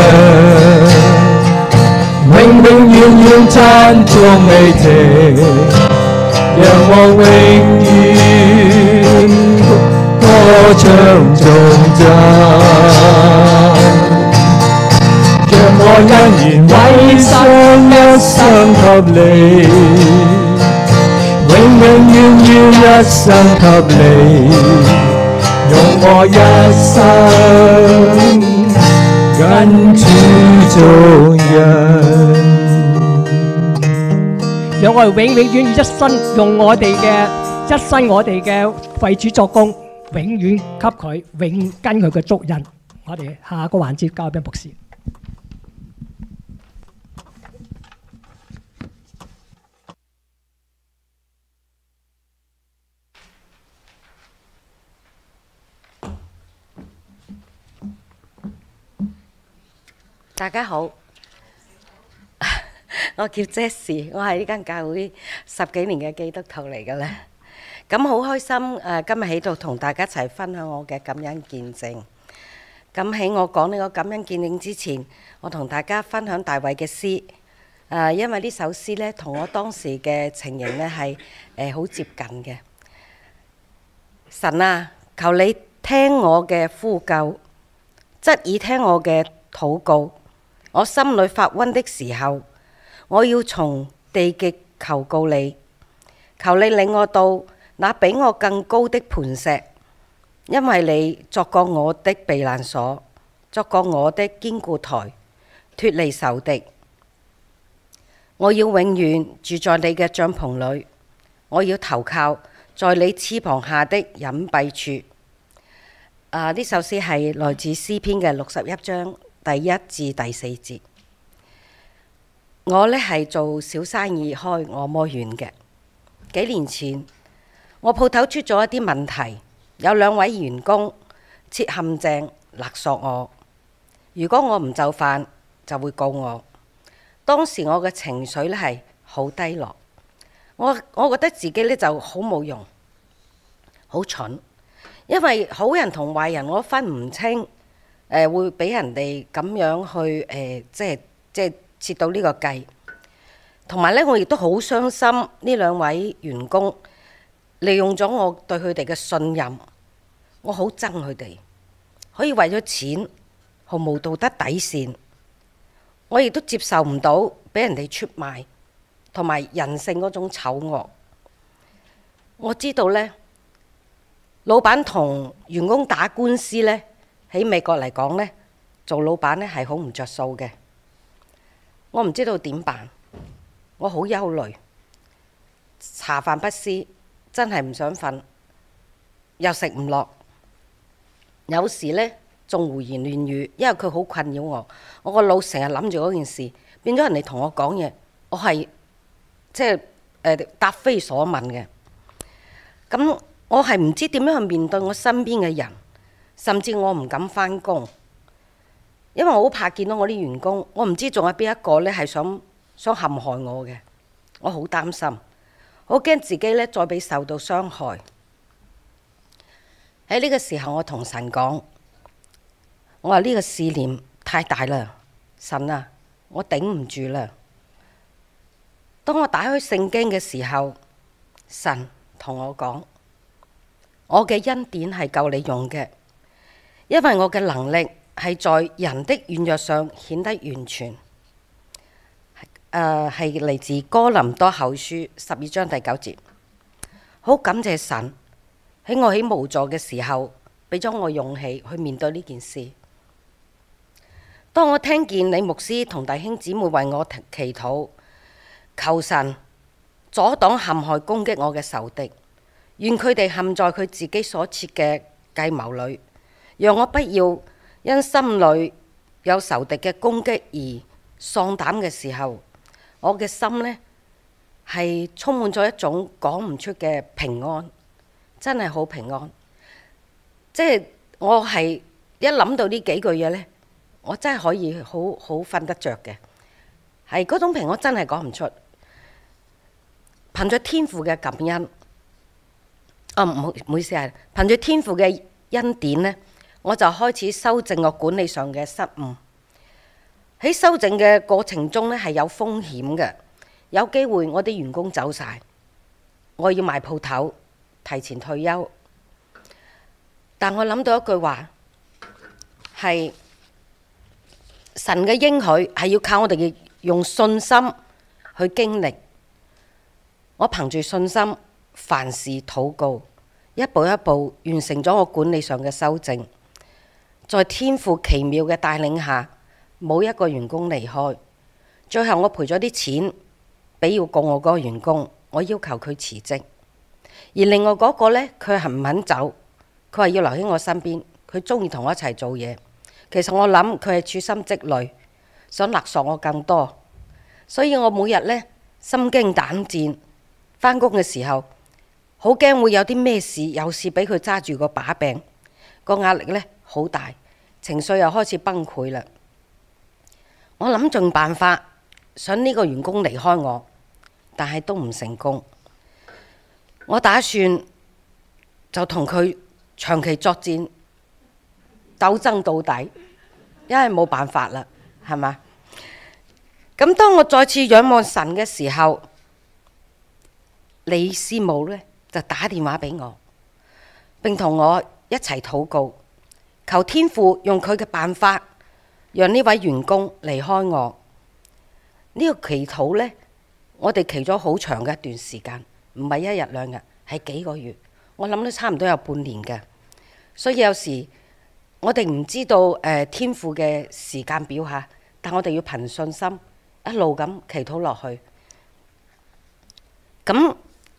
永永遠遠讚頌未停，讓我永遠歌唱頌讚，讓我欣然委身一生給你，永永遠遠一生給你，用我一生跟主做人。 讓我哋永永遠遠一生用我哋嘅一生，我哋嘅為主作工，永遠給佢永跟佢嘅足印。我哋下個環節交俾牧師。 大家好，我叫 Jessie， 我係呢間教會10幾年嘅基督徒嚟嘅咧。咁好開心今日喺度同大家一齊分享我嘅感恩見證。咁喺我講呢個感恩見證之前，我同大家分享大衛嘅詩因為呢首詩呢，同我當時嘅情形呢係好接近嘅。神啊，求你聽我嘅呼救，側耳聽我嘅禱告。我心裏發瘟的時候，我要從地極求告你，求你領我到那比我更高的磐石，因為你作過我的避難所，作過我的堅固台，脫離仇敵。我要永遠住在你嘅帳篷裏，我要投靠在你翅膀下的隱蔽處。呢首詩係來自詩篇嘅61章第1至第4節。我呢係做小生意開按摩院嘅。幾年前，我鋪頭出咗一啲問題，有2位員工設陷阱勒索我，如果我唔就範就會告我。當時我嘅情緒呢係好低落，我覺得自己呢就好冇用，好蠢，因為好人同壞人我分唔清，會俾人哋咁樣去即係設到呢個計。同埋呢，我亦都好傷心，呢2位員工利用咗我對佢哋嘅信任，我好憎佢哋，可以為咗錢毫無道德底線。我亦都接受唔到俾人哋出賣，同埋人性嗰種醜惡。我知道呢，老闆同員工打官司呢，喺美國嚟講呢，做老闆呢係好唔着數嘅。我唔知道點辦，我好憂慮，茶飯不思，真係唔想瞓，又食唔落，有時呢，仲胡言亂語，因為佢好困擾我。我個腦成日諗住嗰件事，變咗人哋同我講嘢，我係即係答非所問嘅。咁我係唔知點樣去面對我身邊嘅人，甚至我唔敢返工，因為我好怕見到我啲員工，我唔知仲有邊一個呢係想陷害我嘅，我好擔心，我驚自己呢再被受到傷害。喺呢個時候，我同神講。我話呢個試煉太大啦，神啊，我頂唔住啦。當我打開聖經嘅時候，神同我講：我嘅恩典係夠你用嘅，因為我嘅能力係在人的軟弱上顯得完全。係嚟自哥林多後書12章第9節。好感謝神喺我喺無助嘅時候，俾咗我勇氣去面對呢件事。當我聽見李牧師同弟兄姊妹為我祈禱，求神阻擋陷害攻擊我嘅仇敵，願佢哋陷在佢自己所設嘅計謀裏，讓我不要因心裏有仇敵嘅攻擊而喪膽嘅時候，我嘅心呢係充滿咗一種講唔出嘅平安，真係好平安。即係我係一諗到呢幾句嘢呢，我真係可以好瞓得着嘅，係嗰種平安真係講唔出。憑著天父嘅感恩，唔好意思係憑著天父嘅恩典呢，我就開始修正我管理上嘅失誤。喺修正嘅過程中呢，係有風險嘅，有機會我啲員工走晒，我要賣鋪頭，提前退休。但我諗到一句話係。神嘅應許係要靠我哋嘅用信心去經歷。我憑住信心，凡事禱告，一步一步完成咗我管理上嘅修正。在天父奇妙嘅帶領下，冇一個員工離開。最後我賠咗啲錢俾要告我嗰個員工，我要求佢辭職。而另外嗰個呢，佢係唔肯走，佢話要留喺我身邊，佢中意同我一齊做嘢。其實我諗佢係處心積慮，想勒索我更多，所以我每日呢，心驚膽戰，返工嘅時候好驚會有啲咩事，有事俾佢揸住個把柄，個壓力呢好大，情緒又開始崩潰啦。我諗盡辦法想呢個員工離開我，但係都唔成功。我打算就同佢長期作戰，鬥爭到底，因為冇辦法啦，係嘛？ 咁當我再次仰望神嘅時候，李師母呢就打電話俾我，並同我一齊禱告，求天父用佢嘅辦法，讓呢位員工離開我。呢個祈禱呢，我哋祈咗好長嘅一段時間，唔係1日2日，係幾個月。我諗都差唔多有半年嘅。所以有時我哋唔知道天父嘅時間表下，但我哋要憑信心一路咁祈禱落去。咁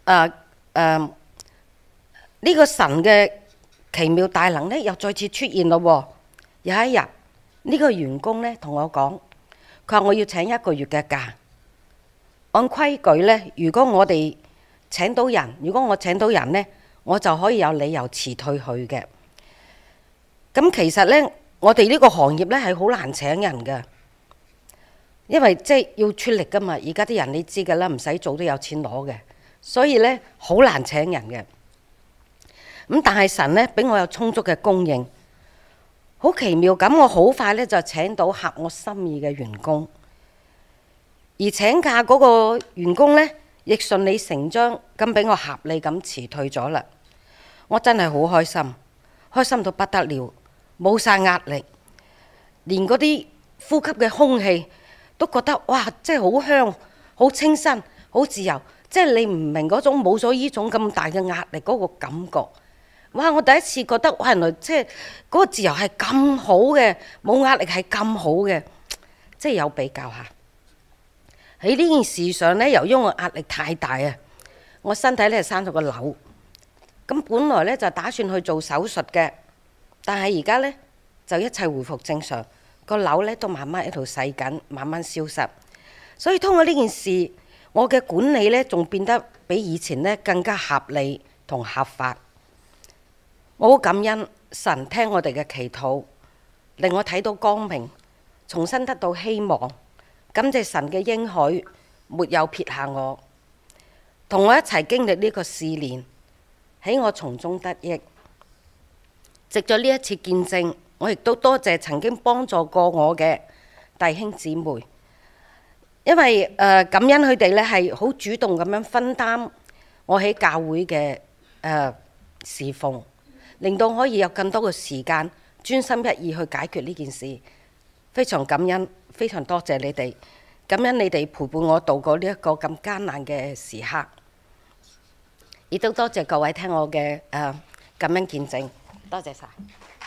呢個神嘅奇妙大能呢，又再次出現咯。有一日呢個員工呢同我講，佢話我要請1個月嘅假。按規矩呢，如果我請到人呢，我就可以有理由辭退佢嘅。咁其實呢，我哋呢個行業呢係好難請人嘅，因為即係要出力噶嘛。而家啲人你知噶啦，唔使做都有錢攞嘅，所以呢好難請人嘅。咁但係神呢俾我有充足嘅供應，好奇妙咁，我好快呢就請到合我心意嘅員工，而請假嗰個員工呢，亦順理成章咁俾我合理咁辭退咗啦。我真係好開心，開心到不得了，冇晒壓力，連嗰啲呼吸嘅空氣都覺得哇，真係好香、好清新、好自由。即係你唔明嗰種冇咗呢種咁大嘅壓力嗰個感覺。哇！我第一次覺得哇，原來即係嗰個自由係咁好嘅，冇壓力係咁好嘅，即係有比較下。喺呢件事上呢，由於我壓力太大啊，我身體呢生咗個瘤。咁本來呢就打算去做手術嘅，但係而家呢就一切回復正常，個瘤呢都慢慢喺度細緊，慢慢消失。所以通過呢件事，我嘅管理呢仲變得比以前呢更加合理同合法。我好感恩神聽我哋嘅祈禱，令我睇到光明，重新得到希望。感謝神嘅應許，沒有撇下我，同我一齊經歷呢個試煉，喺我從中得益。藉咗呢一次見證，我亦都多謝曾經幫助過我嘅弟兄姊妹，因為感恩佢哋呢係好主動咁樣分擔我喺教會嘅侍奉，令到可以有更多嘅時間專心一意去解決呢件事。非常感恩，非常多謝你哋，感恩你哋陪伴我度過呢一個咁艱難嘅時刻，亦都多謝各位聽我嘅感恩見證，多謝晒。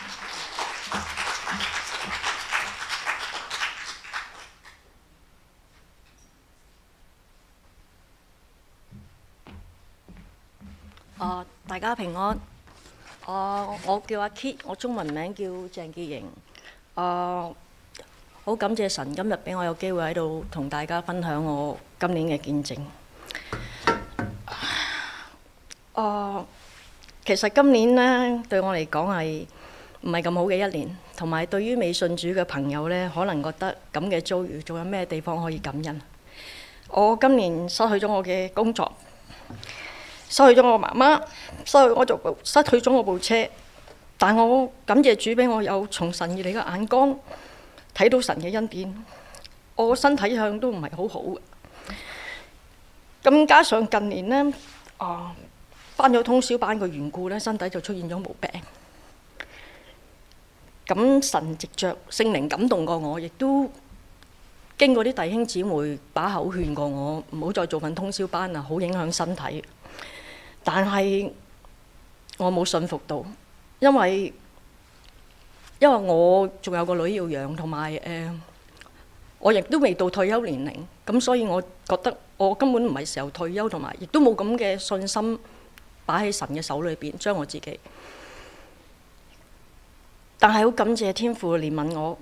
大家平安。我叫阿 Kit， 我中文名叫鄭潔瑩。好感謝神今日俾我有機會喺度同大家分享我今年嘅見證。其實今年呢，對我嚟講係唔係咁好嘅一年，同埋對於未信主嘅朋友呢，可能覺得咁嘅遭遇仲有咩地方可以感恩？我今年失去咗我嘅工作，失去咗我媽媽，失去咗我部車，但我感謝主俾我有從神而嚟嘅眼光，睇到神嘅恩典。我身體上都唔係好好嘅，咁加上近年呢，返咗通宵班嘅緣故呢，身體就出現咗毛病。咁神藉着聖靈感動過我，亦都經過啲弟兄姊妹把口勸過我，唔好再做份通宵班啊，好影響身體。但係我冇信服到，因為我仲有個女要養，同埋我亦都未到退休年齡，咁所以我覺得我根本唔係時候退休，同埋亦都冇咁嘅信心擺喺神嘅手裏邊，將我自己。但係好感謝天父憐憫我，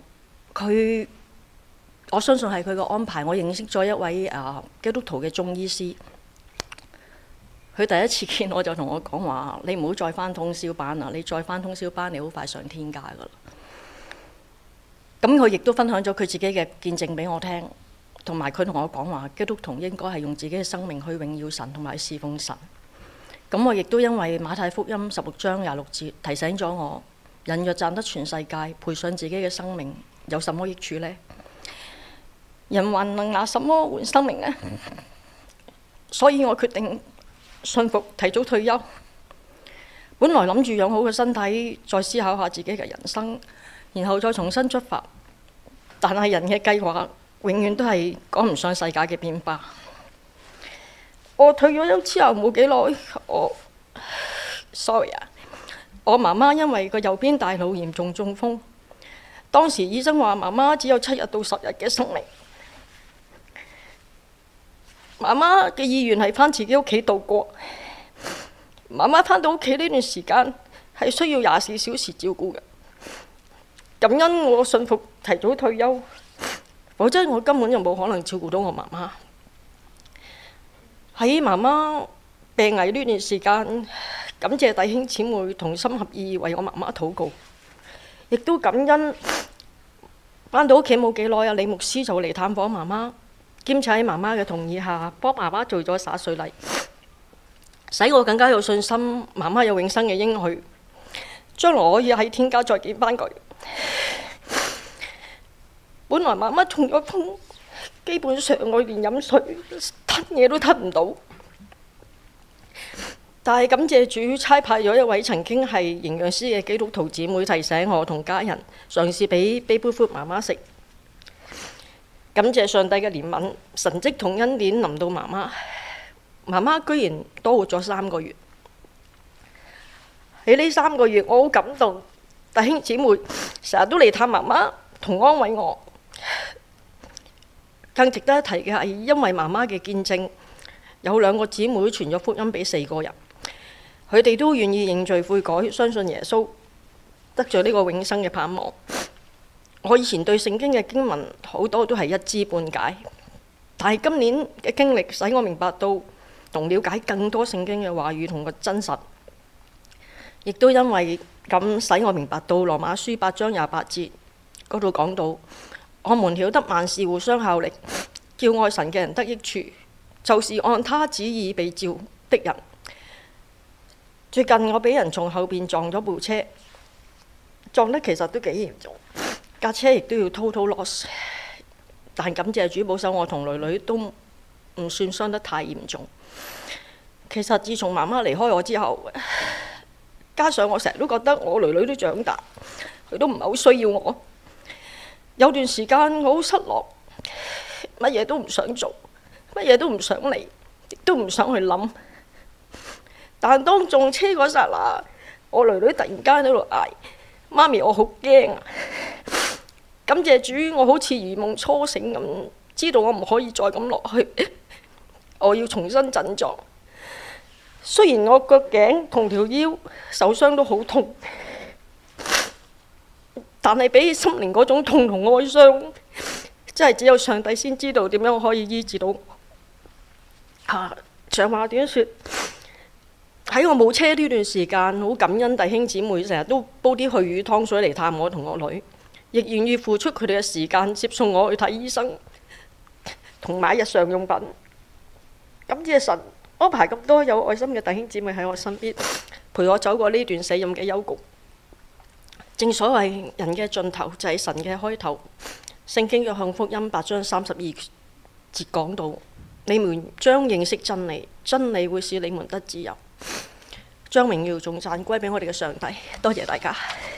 我相信係佢嘅安排。我認識咗一位基督徒嘅中醫師，佢第一次見我就同我講話：你唔好再返通宵班啦！你再返通宵班，你好快上天家噶啦。咁佢亦都分享咗佢自己嘅見證俾我聽，同埋佢同我講話，基督徒應該係用自己嘅生命去榮耀神同埋侍奉神。咁我亦都因為馬太福音16章26節提醒咗我：人若賺得全世界，賠上自己嘅生命，有什麼益處呢？ 人還能拿什麼換生命呢？所以我決定信服提早退休。本來諗住養好個身體，再思考下自己嘅人生，然後再重新出發。但係人嘅計劃永遠都係趕唔上世界嘅變化。我退咗休之後冇幾耐，我媽媽因為個右邊大腦嚴重中風，當時醫生話媽媽只有7日到10日嘅生命。媽媽嘅意願係返自己屋企度過。媽媽返到屋企呢段時間係需要24小時照顧嘅。感恩我信服提早退休，否則我根本就冇可能照顧到我媽媽。喺媽媽病危呢段時間，感謝弟兄姊妹同心合意為我媽媽禱告，亦都感恩返到屋企冇幾耐，李牧師就嚟探訪媽媽，兼且喺媽媽嘅同意下幫媽媽做咗灑水禮，使我更加有信心媽媽有永生嘅應許，將來可以喺天家再見返佢。本來媽媽中咗風，基本上我連飲水吞嘢都吞唔到，但係感謝主差派咗一位曾經係營養師嘅基督徒姊妹提醒我同家人嘗試俾 baby food 媽媽食。感謝上帝嘅憐憫，神蹟同恩典臨到媽媽，媽媽居然多活咗3個月。喺呢3個月，我好感動，弟兄姊妹成日都嚟探媽媽同安慰我。更值得一提嘅係，因為媽媽嘅見證，有2個姊妹傳咗福音俾4個人，佢哋都願意認罪悔改，相信耶穌，得咗呢個永生嘅盼望。我以前對聖經嘅經文好多都係一知半解，但係今年嘅經歷使我明白到同了解更多聖經嘅話語同個真實，亦都因為咁使我明白到羅馬書8章28節嗰度講到，我們曉得萬事互相效力，叫愛神嘅人得益處，就是按他旨意被召的人。最近我俾人從後邊撞咗部車，撞得其實都幾嚴重，架車亦都要 total loss， 但感謝主保守我同女女都唔算傷得太嚴重。其實自從媽媽離開我之後，加上我成日都覺得我女女都長大，佢都唔係好需要我。有段時間我好失落，乜嘢都唔想做，乜嘢都唔想嚟，亦都唔想去諗。但當撞車嗰剎那，我女女突然間喺度嗌：媽咪，我好驚啊！感謝主，我好似如夢初醒咁，知道我唔可以再咁落去，我要重新振作。雖然我個頸同條腰受傷都好痛，但係比起心靈嗰種痛同哀傷，真係只有上帝先知道點樣可以醫治到我。長話短説，喺我冇車呢段時間，好感恩弟兄姊妹成日都煲啲去魚湯水嚟探我同我女，亦願意付出佢哋嘅時間接送我去睇醫生同買日常用品。感謝神安排咁多有愛心嘅弟兄姊妹喺我身邊，陪我走過呢段死蔭嘅幽谷。正所謂人嘅盡頭就係神嘅開頭。聖經約翰福音8章32節講到：你們將認識真理，真理會使你們得自由。將榮耀頌讚歸俾我哋嘅上帝。多謝大家。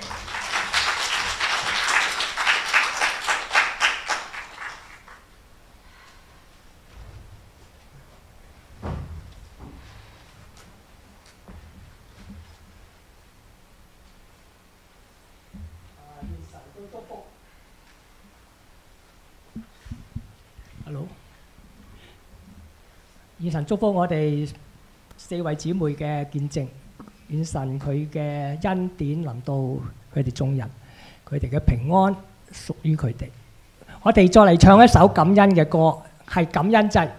願神祝福我哋4位姊妹嘅見證，願神佢嘅恩典臨到佢哋眾人，佢哋嘅平安屬於佢哋。我哋再嚟唱一首感恩嘅歌，係感恩祭。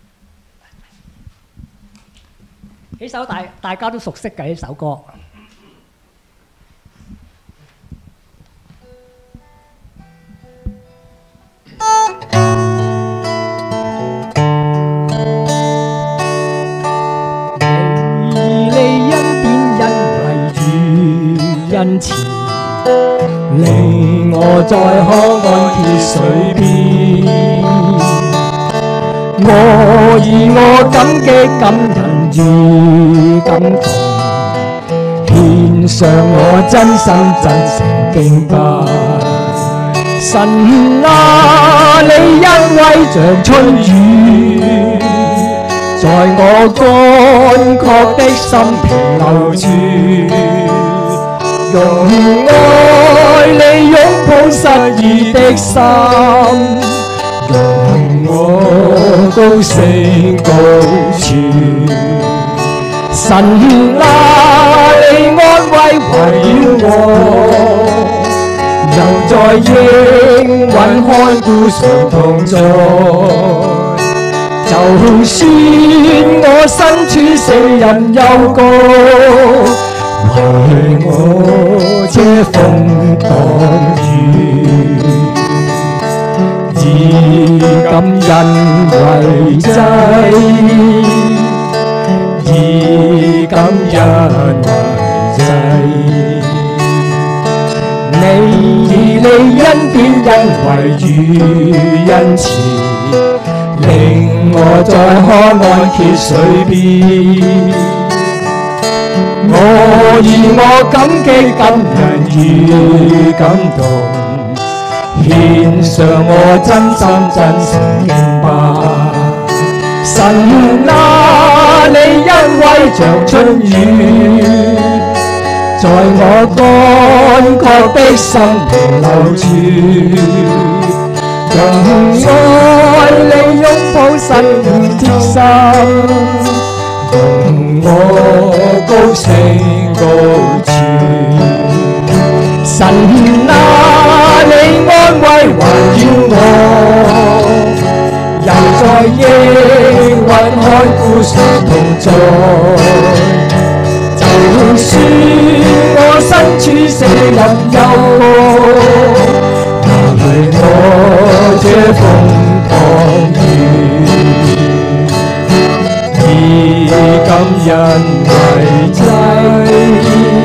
呢首大家都熟悉嘅呢首歌。恩慈令我在可安歇水邊， 我以我感激感人與感動，獻上我真心真誠敬拜。神啊，你恩惠像春雨，在我乾涸的心停留住，用愛你擁抱失意的心，用我高聲高處。神啊，你安慰圍繞我，又在應允看顧常同在。就算我身處死蔭幽谷，為我遮風擋雨，以感恩為祭，以感恩為祭。你恩典恩惠與恩慈，令我在可安歇水邊。我以我感激感人與感動，獻上我真心真誠敬拜。神啊，你恩惠像春雨，在我乾涸的心停留住，用愛你擁抱失意的心，用我高聲高處。神啊，你安慰環繞我，又在應允看顧常同在。就算我身處死蔭幽谷，為我遮風擋雨，以感恩為祭，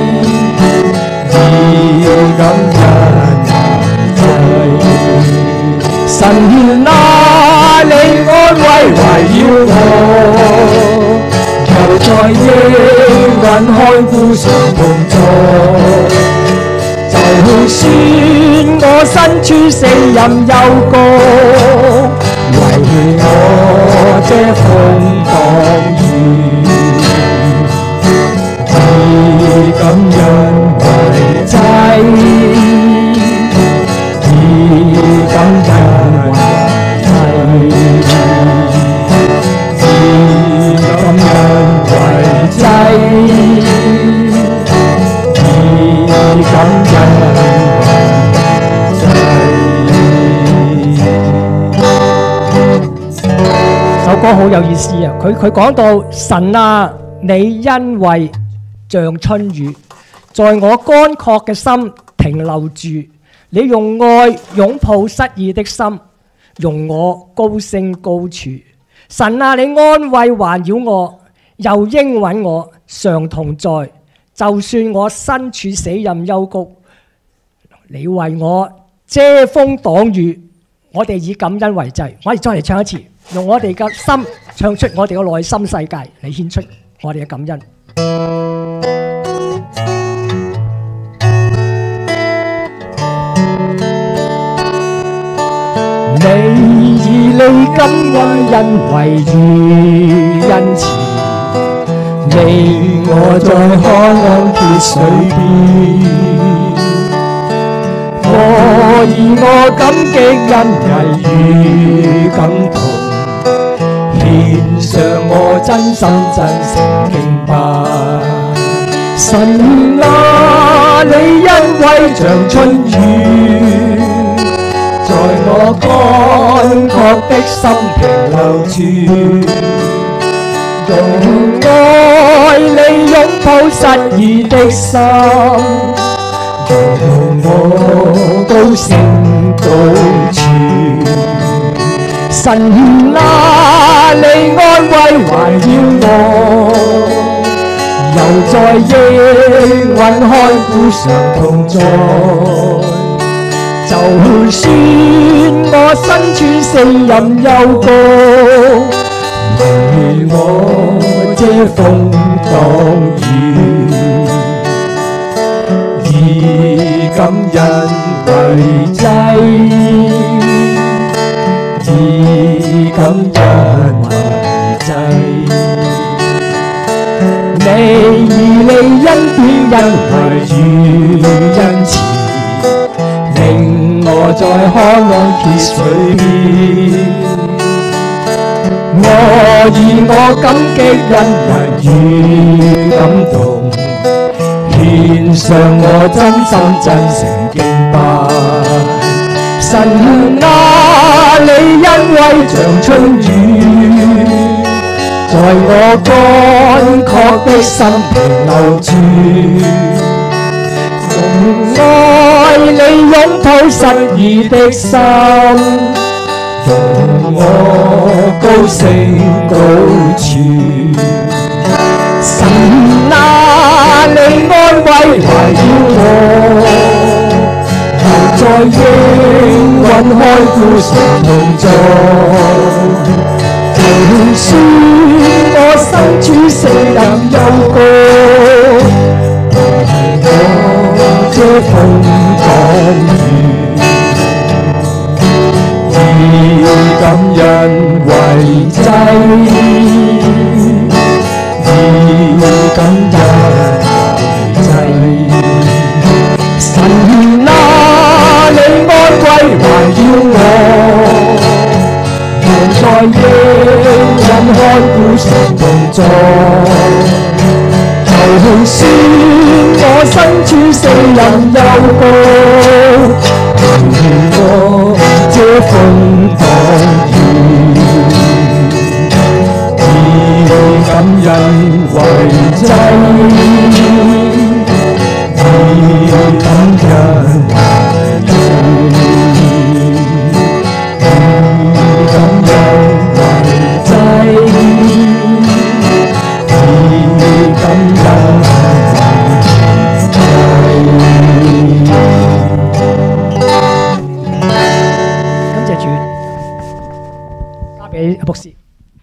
以感恩為祭。神啊，你安慰圍繞我，又在應允看顧常同在。就算我身處死蔭幽谷，為我遮風擋雨，以感恩為祭，以感恩為祭，以感恩為祭，以感恩為祭。首歌好有意思啊！佢講到神啊，你恩惠像春雨，在我乾涸嘅心停留住，你用愛擁抱失意的心，用我高聲高處。神啊，你安慰環繞我，又應允我常同在。就算我身處死蔭幽谷，你為我遮風擋雨。我哋以感恩為祭，我哋再嚟唱一次，用我哋嘅心唱出我哋嘅內心世界嚟獻出我哋嘅感恩。你以你感恩恩惠與恩慈，令我在可安歇水邊。我以我感激恩惠與感動，獻上我真心真誠敬拜。神啊，你恩惠像春雨，在我乾涸的心停留住，用愛你擁抱失意的心，用我高聲高處。神啊，你安慰環繞我，又在應允看顧常同在。就算我身處死蔭幽谷， 為我遮風擋雨，以感恩為祭，以感恩為祭。你以你恩典恩惠與恩慈，令我在康安歇水邊。我以我感激恩人與感動，獻上我真心真誠敬拜。神啊，你恩惠像春雨，在我乾涸的心田流住，用愛你擁抱失意的心，用我高升高處。神啊，你安慰懷繞我，又在應允開顧常同在。就算我身處死蔭幽谷，為我遮風擋雨，以感恩為祭，以感恩為祭。神啊，你安慰懷繞我，在應允看顧常同在。就算我身處死蔭幽谷，為我遮風擋雨，以感恩為祭，以感恩為祭。 感謝主，交俾阿牧師。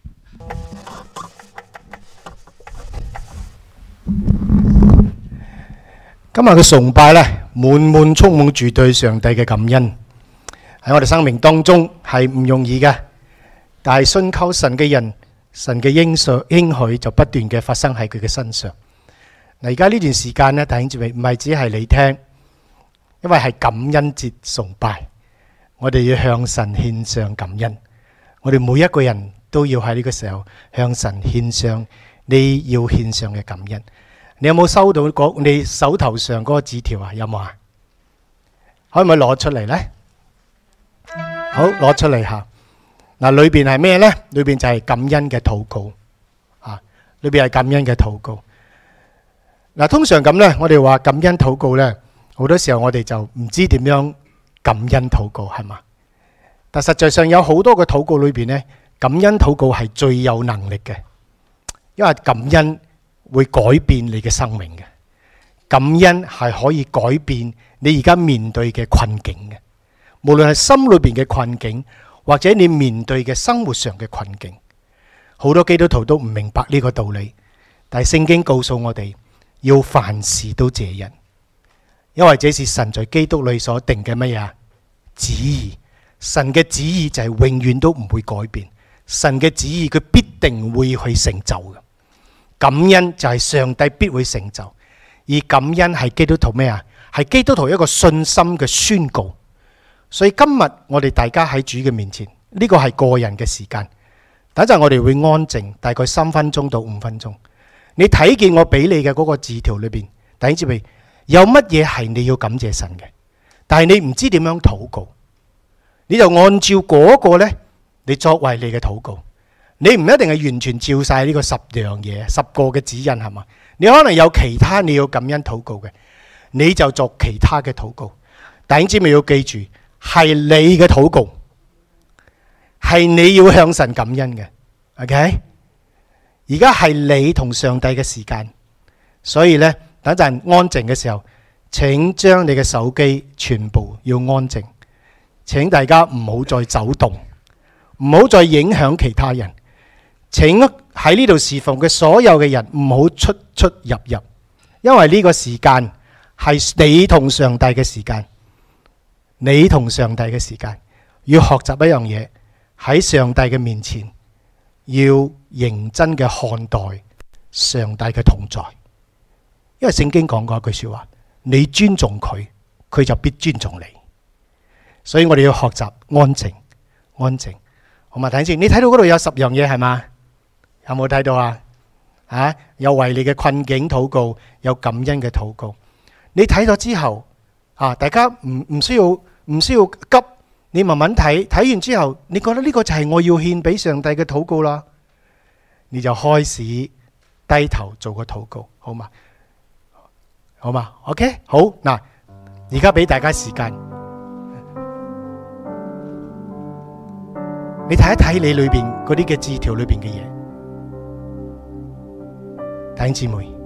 今日嘅崇拜咧，滿充滿住對上帝嘅感恩。喺我哋生命當中係唔容易嘅，但係信靠神嘅人，神嘅應許就不斷嘅發生喺佢嘅身上。嗱，而家呢段時間咧，弟兄姊妹唔係只係你聽，因為係感恩節崇拜，我哋要向神獻上感恩。我哋每一個人都要喺呢個時候向神獻上你要獻上嘅感恩。你有冇收到你手頭上嗰個紙條啊？有冇啊？可唔可以攞出嚟呢？好，攞出嚟吓。嗱，裏邊係咩呢？裏邊就係感恩嘅禱告啊！裏邊係感恩嘅禱告。嗱，通常咁呢，我哋話感恩禱告呢，好多時候我哋就唔知點樣感恩禱告，係嘛？但實際上有好多個禱告裏邊呢，感恩禱告係最有能力嘅，因為感恩會改變你嘅生命嘅。感恩係可以改變你而家面對嘅困境嘅，無論係心裏邊嘅困境，或者你面對嘅生活上嘅困境。好多基督徒都唔明白呢個道理，但係聖經告訴我哋要凡事都謝恩，因為這是神在基督裏所定嘅乜嘢旨意。神嘅旨意就係永遠都唔會改變，神嘅旨意佢必定會去成就嘅。感恩就係上帝必會成就，而感恩係基督徒咩啊？係基督徒一個信心嘅宣告。所以今日我哋大家喺主嘅面前，呢個係個人嘅時間。等陣我哋會安靜，大概3分鐘到5分鐘。你睇見我俾你嘅嗰個字條裏邊，弟兄姊妹，有乜嘢係你要感謝神嘅？但係你唔知點樣禱告，你就按照嗰個呢，你作為你嘅禱告。你唔一定係完全照晒呢個10樣嘢，10個嘅指引係嘛？你可能有其他你要感恩禱告嘅，你就作其他嘅禱告。弟兄姊妹要記住，係你嘅禱告，係你要向神感恩嘅。OK， 而家係你同上帝嘅時間，所以呢，等陣安靜嘅時候，請將你嘅手機全部要安靜，請大家唔好再走動， 唔好再影響其他人。請喺呢度侍奉嘅所有嘅人唔好出出入入，因為呢個時間係你同上帝嘅時間，你同上帝嘅時間要學習一樣嘢，喺上帝嘅面前要認真嘅看待上帝嘅同在，因為聖經講過一句說話，你尊重佢，佢就必尊重你。所以我哋要學習安靜，安靜。好嘛，睇先，你睇到嗰度有10樣嘢係嘛？有冇睇到啊？有為你嘅困境禱告，有感恩嘅禱告。你睇咗之後，大家唔需要急，你慢慢睇，睇完之後，你覺得呢個就係我要獻俾上帝嘅禱告啦，你就開始低頭做個禱告，好嘛？好嘛 ？OK， 好嗱，而家俾大家時間，你睇一睇你裏邊嗰啲嘅字條裏邊嘅嘢。弟兄姊妹，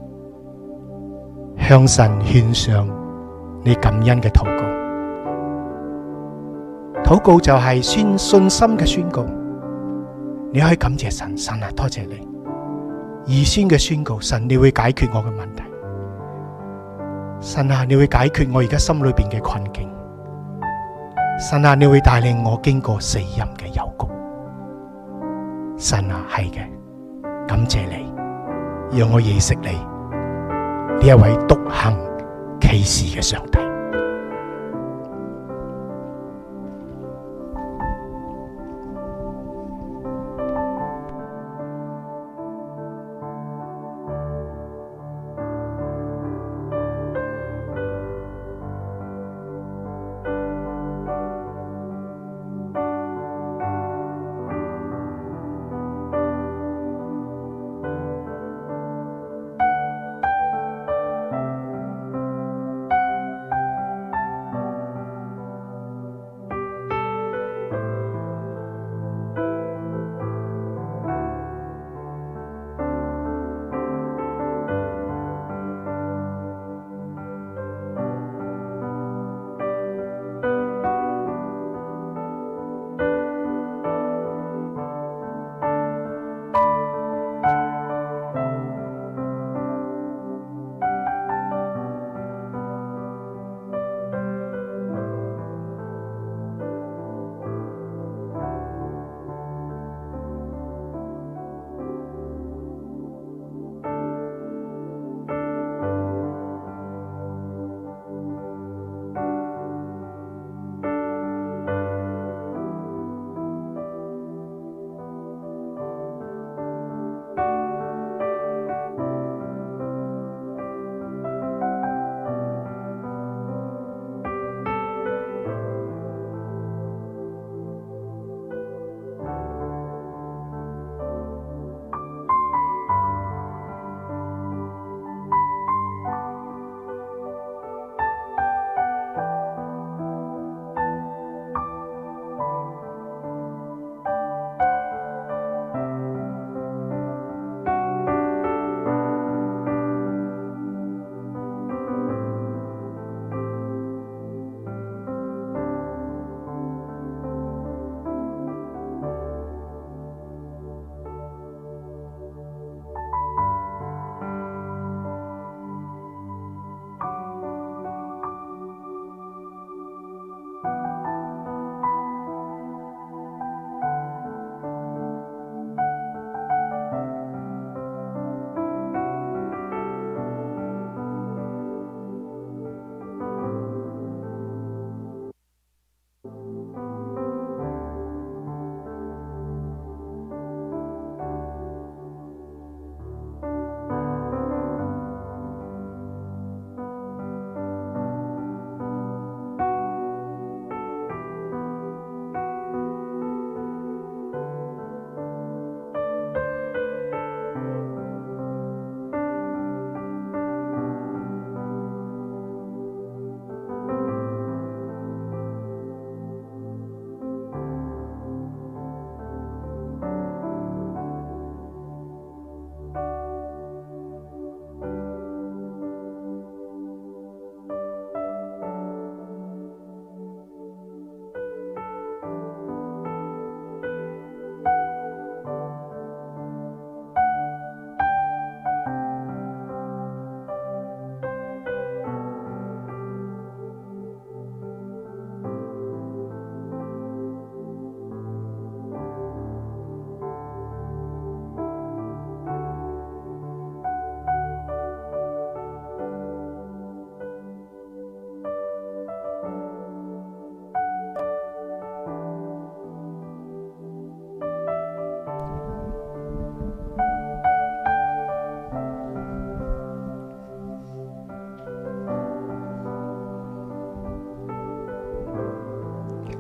向神獻上你感恩嘅禱告。禱告就係信心嘅宣告。你可以感謝神，神啊，多謝你。預先嘅宣告，神你會解決我嘅問題。神啊，你會解決我而家心裏邊嘅困境。神啊，你會帶領我經過死蔭嘅幽谷。神啊，係嘅，感謝你。讓我認識你呢一位獨行奇事嘅上帝。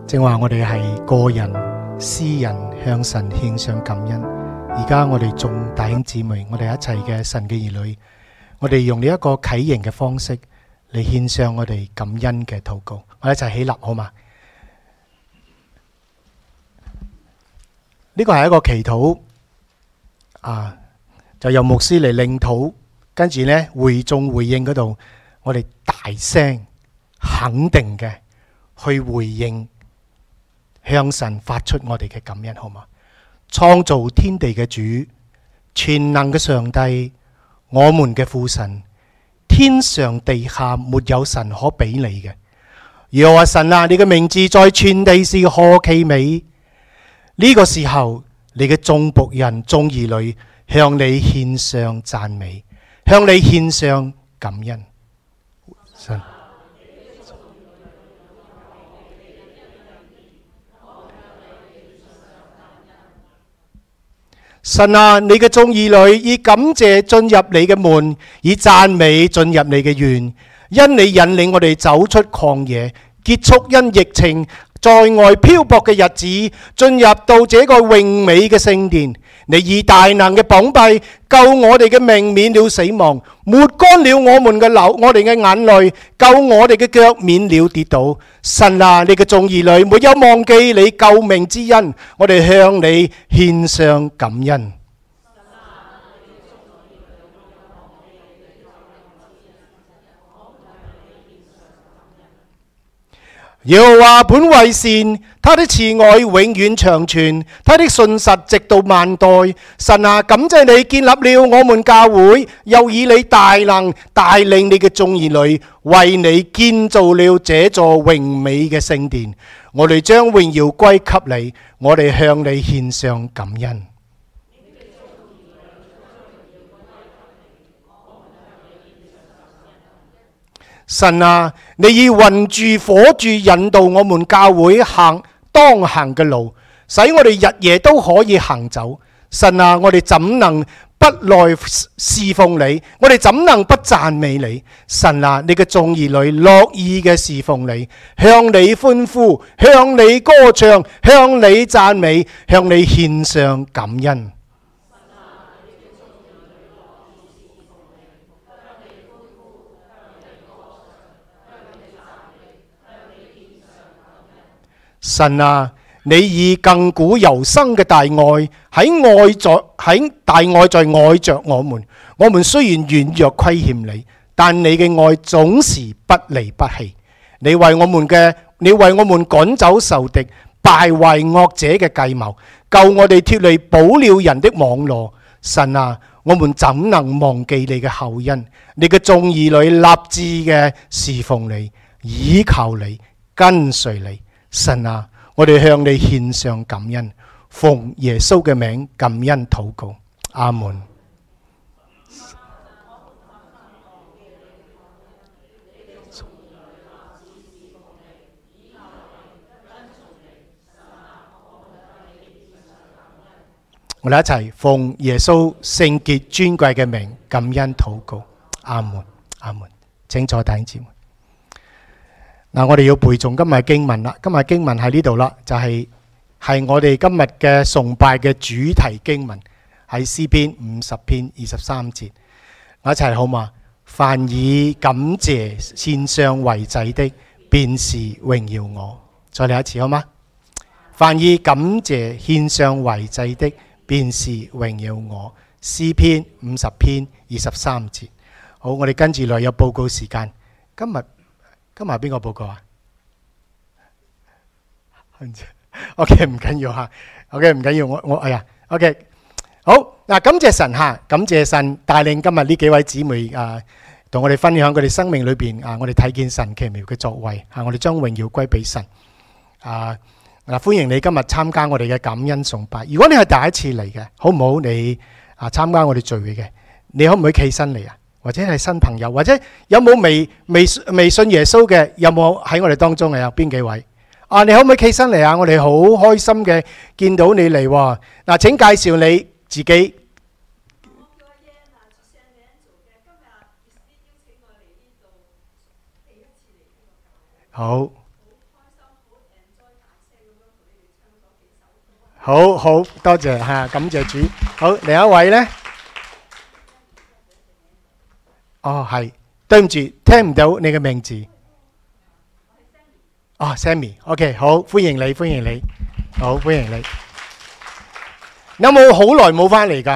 正話我哋係個人、私人向神獻上感恩。而家我哋眾弟兄姊妹，我哋一齊嘅神嘅兒女，我哋用呢一個啟形嘅方式嚟獻上我哋感恩嘅禱告。我哋一齊起立好嘛？呢個係一個祈禱啊，就由牧師嚟領禱，跟住呢會眾回應嗰度，我哋大聲肯定嘅去回應，向神發出我哋嘅感恩，好嘛？創造天地嘅主，全能嘅上帝，我們嘅父神，天上地下沒有神可比擬嘅。耶和華神啊，你嘅名字在全地是何其美！呢個時候，你嘅眾僕人、眾兒女向你獻上讚美，向你獻上感恩。神神啊，你嘅眾兒女以感謝進入你嘅門，以讚美進入你嘅園，因你引領我哋走出曠野，結束因疫情在外漂泊嘅日子，進入到這個榮美嘅聖殿。你以大能嘅膀臂救我哋嘅命免了死亡，抹乾了我哋嘅眼淚，救我哋嘅腳免了跌倒。神啊，你嘅眾兒女沒有忘記你救命之恩，我哋向你獻上感恩。耶和華本為善，他的慈愛永遠長存，他的信實直到萬代。神啊，感謝你建立了我們教會，又以你大能帶領你嘅眾兒女，為你建造了這座榮美嘅聖殿。我哋將榮耀歸給你，我哋向你獻上感恩。神啊，你以雲柱火柱引導我們教會當行嘅路，使我哋日夜都可以行走。神啊，我哋怎能不來侍奉你？我哋怎能不讚美你？神啊，你嘅眾兒女樂意嘅侍奉你，向你歡呼，向你歌唱，向你讚美，向你獻上感恩。神啊，你以亙古猶生嘅大愛喺大愛在愛着我們。我們雖然軟弱虧欠你，但你嘅愛總是不離不棄。你為我們趕走仇敵，敗壞惡者嘅計謀，救我哋脫離捕鳥人的網羅。神啊，我們怎能忘記你嘅厚恩？你嘅眾兒女立志嘅侍奉你，倚靠你，跟隨你。神啊，我哋向你獻上感恩，奉耶穌嘅名感恩禱告，阿門。我哋一齊奉耶穌聖潔尊貴嘅名感恩禱告，阿門，阿門。請坐，弟兄姊妹。嗱，我哋要背誦今日經文啦。今日經文喺呢度啦，就係我哋今日嘅崇拜嘅主題經文，喺詩篇50篇23節。我一齊好嘛？凡以感謝獻上為祭的，便是榮耀我。再嚟一次好嗎？凡以感謝獻上為祭的，便是榮耀我。詩篇50篇23節。好，我哋跟住來有報告時間。今日係邊個報告啊？OK， 唔緊要嚇。OK， 唔緊要，我哎呀 ，OK， 好嗱，感謝神嚇，感謝神帶領今日呢幾位姊妹同我哋分享佢哋生命裏邊我哋睇見神奇妙嘅作為我哋將榮耀歸俾神歡迎你今日參加我哋嘅感恩崇拜。如果你係第一次嚟嘅，好唔好？你參加我哋聚會嘅，你可唔可以企身嚟啊？或者係新朋友，或者有冇未信耶穌嘅？有冇喺我哋當中有邊幾位？你可唔可以企身嚟啊？我哋好開心嘅見到你嚟喎。嗱，請介紹你自己。好。 好好多謝嚇，感謝主。好，另一位呢？哦，係，對唔住，聽唔到你嘅名字。哦，Sammy，OK，好，歡迎你，歡迎你，好，歡迎你。有冇好耐冇翻嚟㗎？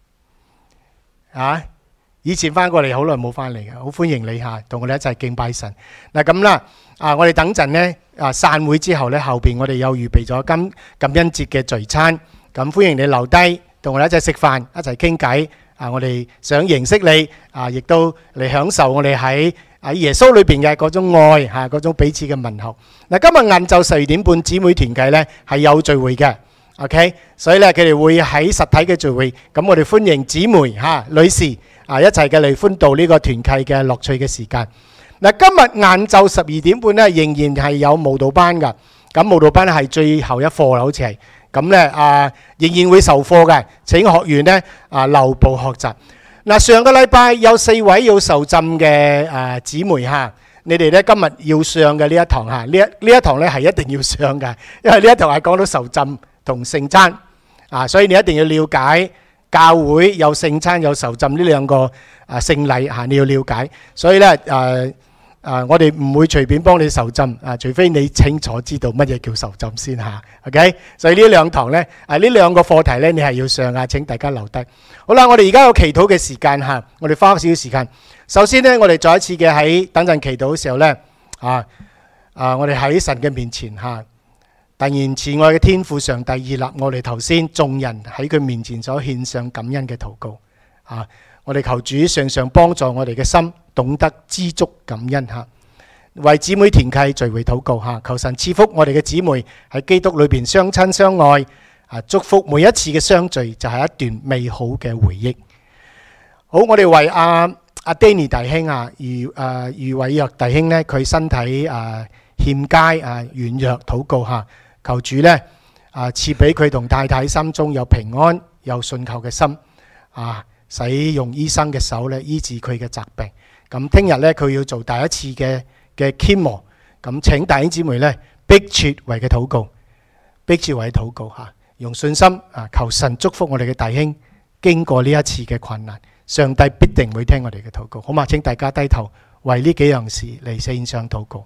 啊，以前翻過嚟，好耐冇翻嚟嘅，好歡迎你嚇，同我哋一齊敬拜神。嗱咁啦，我哋等陣呢，散會之後呢，後邊我哋又預備咗感恩節嘅聚餐，咁歡迎你留低，同我哋一齊食飯，一齊傾偈。我哋想認識你，亦都嚟享受我哋喺耶穌裏邊嘅嗰種愛嚇，嗰種彼此嘅問候。嗱，今日晏晝12點半姊妹團契呢係有聚會嘅 ，OK， 所以呢佢哋會喺實體嘅聚會，咁我哋歡迎姊妹嚇、女士一齊嘅嚟歡度呢個團契嘅樂趣嘅時間。嗱，今日晏晝12點半呢仍然係有舞蹈班㗎，咁舞蹈班係最後一課啦，好似係。咁咧仍然會授課嘅，請學員咧留步學習。嗱，上個禮拜有4位要受浸嘅姊妹嚇，你哋咧今日要上嘅呢一堂嚇，呢一堂咧係一定要上嘅，因為呢一堂係講到受浸同聖餐所以你一定要了解教會有聖餐有受浸呢兩個聖禮嚇，你要了解。所以咧我哋唔會隨便幫你受浸除非你清楚知道乜嘢叫受浸先嚇。OK， 所以呢兩堂呢，呢兩個課題呢，你係要上啊！請大家留低。好啦，我哋而家有祈禱嘅時間嚇，我哋花少少時間。首先呢，我哋再一次嘅喺等陣祈禱嘅時候呢，我哋喺神嘅面前嚇，但願慈愛嘅天父上帝悅納我哋頭先眾人喺佢面前所獻上感恩嘅禱告我哋求主常常幫助我哋嘅心，懂得知足感恩嚇。為姊妹團契聚會禱告嚇，求神賜福我哋嘅姊妹喺基督裏邊相親相愛祝福每一次嘅相聚就係一段美好嘅回憶。好，我哋為阿 Danny 弟兄余偉若弟兄呢，佢身體欠佳軟弱禱告嚇，求主呢賜俾佢同太太心中有平安有信求嘅心使用醫生嘅手咧醫治佢嘅疾病。咁聽日咧佢要做第一次嘅 chemo， 咁請弟兄姊妹咧迫切為佢禱告，迫切為佢禱告嚇，用信心求神祝福我哋嘅弟兄經過呢一次嘅困難，上帝必定會聽我哋嘅禱告，好嘛？請大家低頭為呢幾樣事嚟獻上禱告。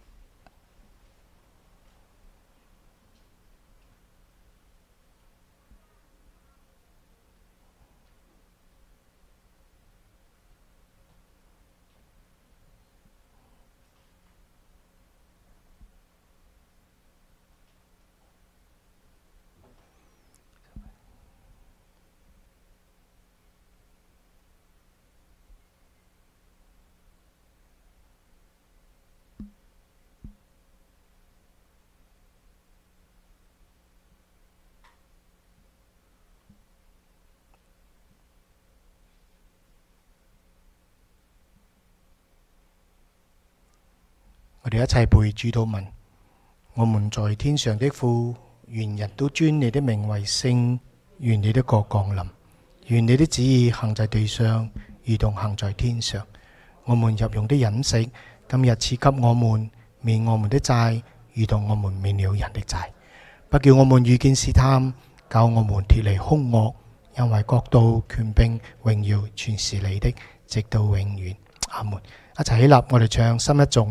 我哋一齊背主禱文。我們在天上的父，願人都尊你的名為聖，願你的國降臨，願你的旨意行在地上，如同行在天上。我們日用的飲食，今日賜給我們，免我們的債，如同我們免了人的債。不叫我們遇見試探，救我們脫離兇惡，因為國度、權柄、榮耀全是你的，直到永遠。阿門。一齊起立，我哋唱心一頌。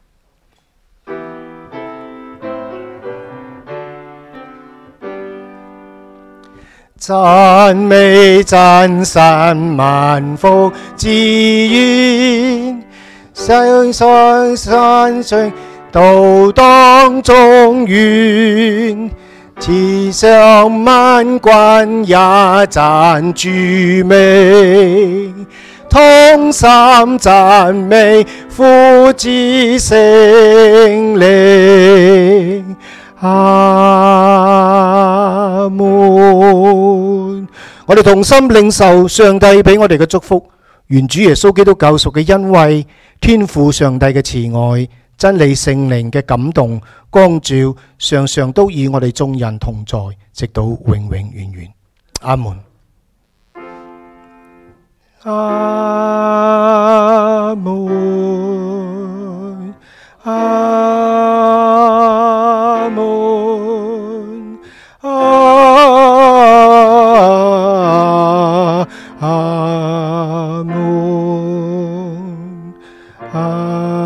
讚美真神萬福之源，上上山上道當中遠，天上萬軍也讚主名，同心讚美父子聖靈。阿門。我哋同心領受上帝俾我哋嘅祝福，願主耶穌基督救贖嘅恩惠、天父上帝嘅慈愛、真理聖靈嘅感動光照，常常都與我哋眾人同在，直到永永遠遠。阿門。阿門。阿門。阿阿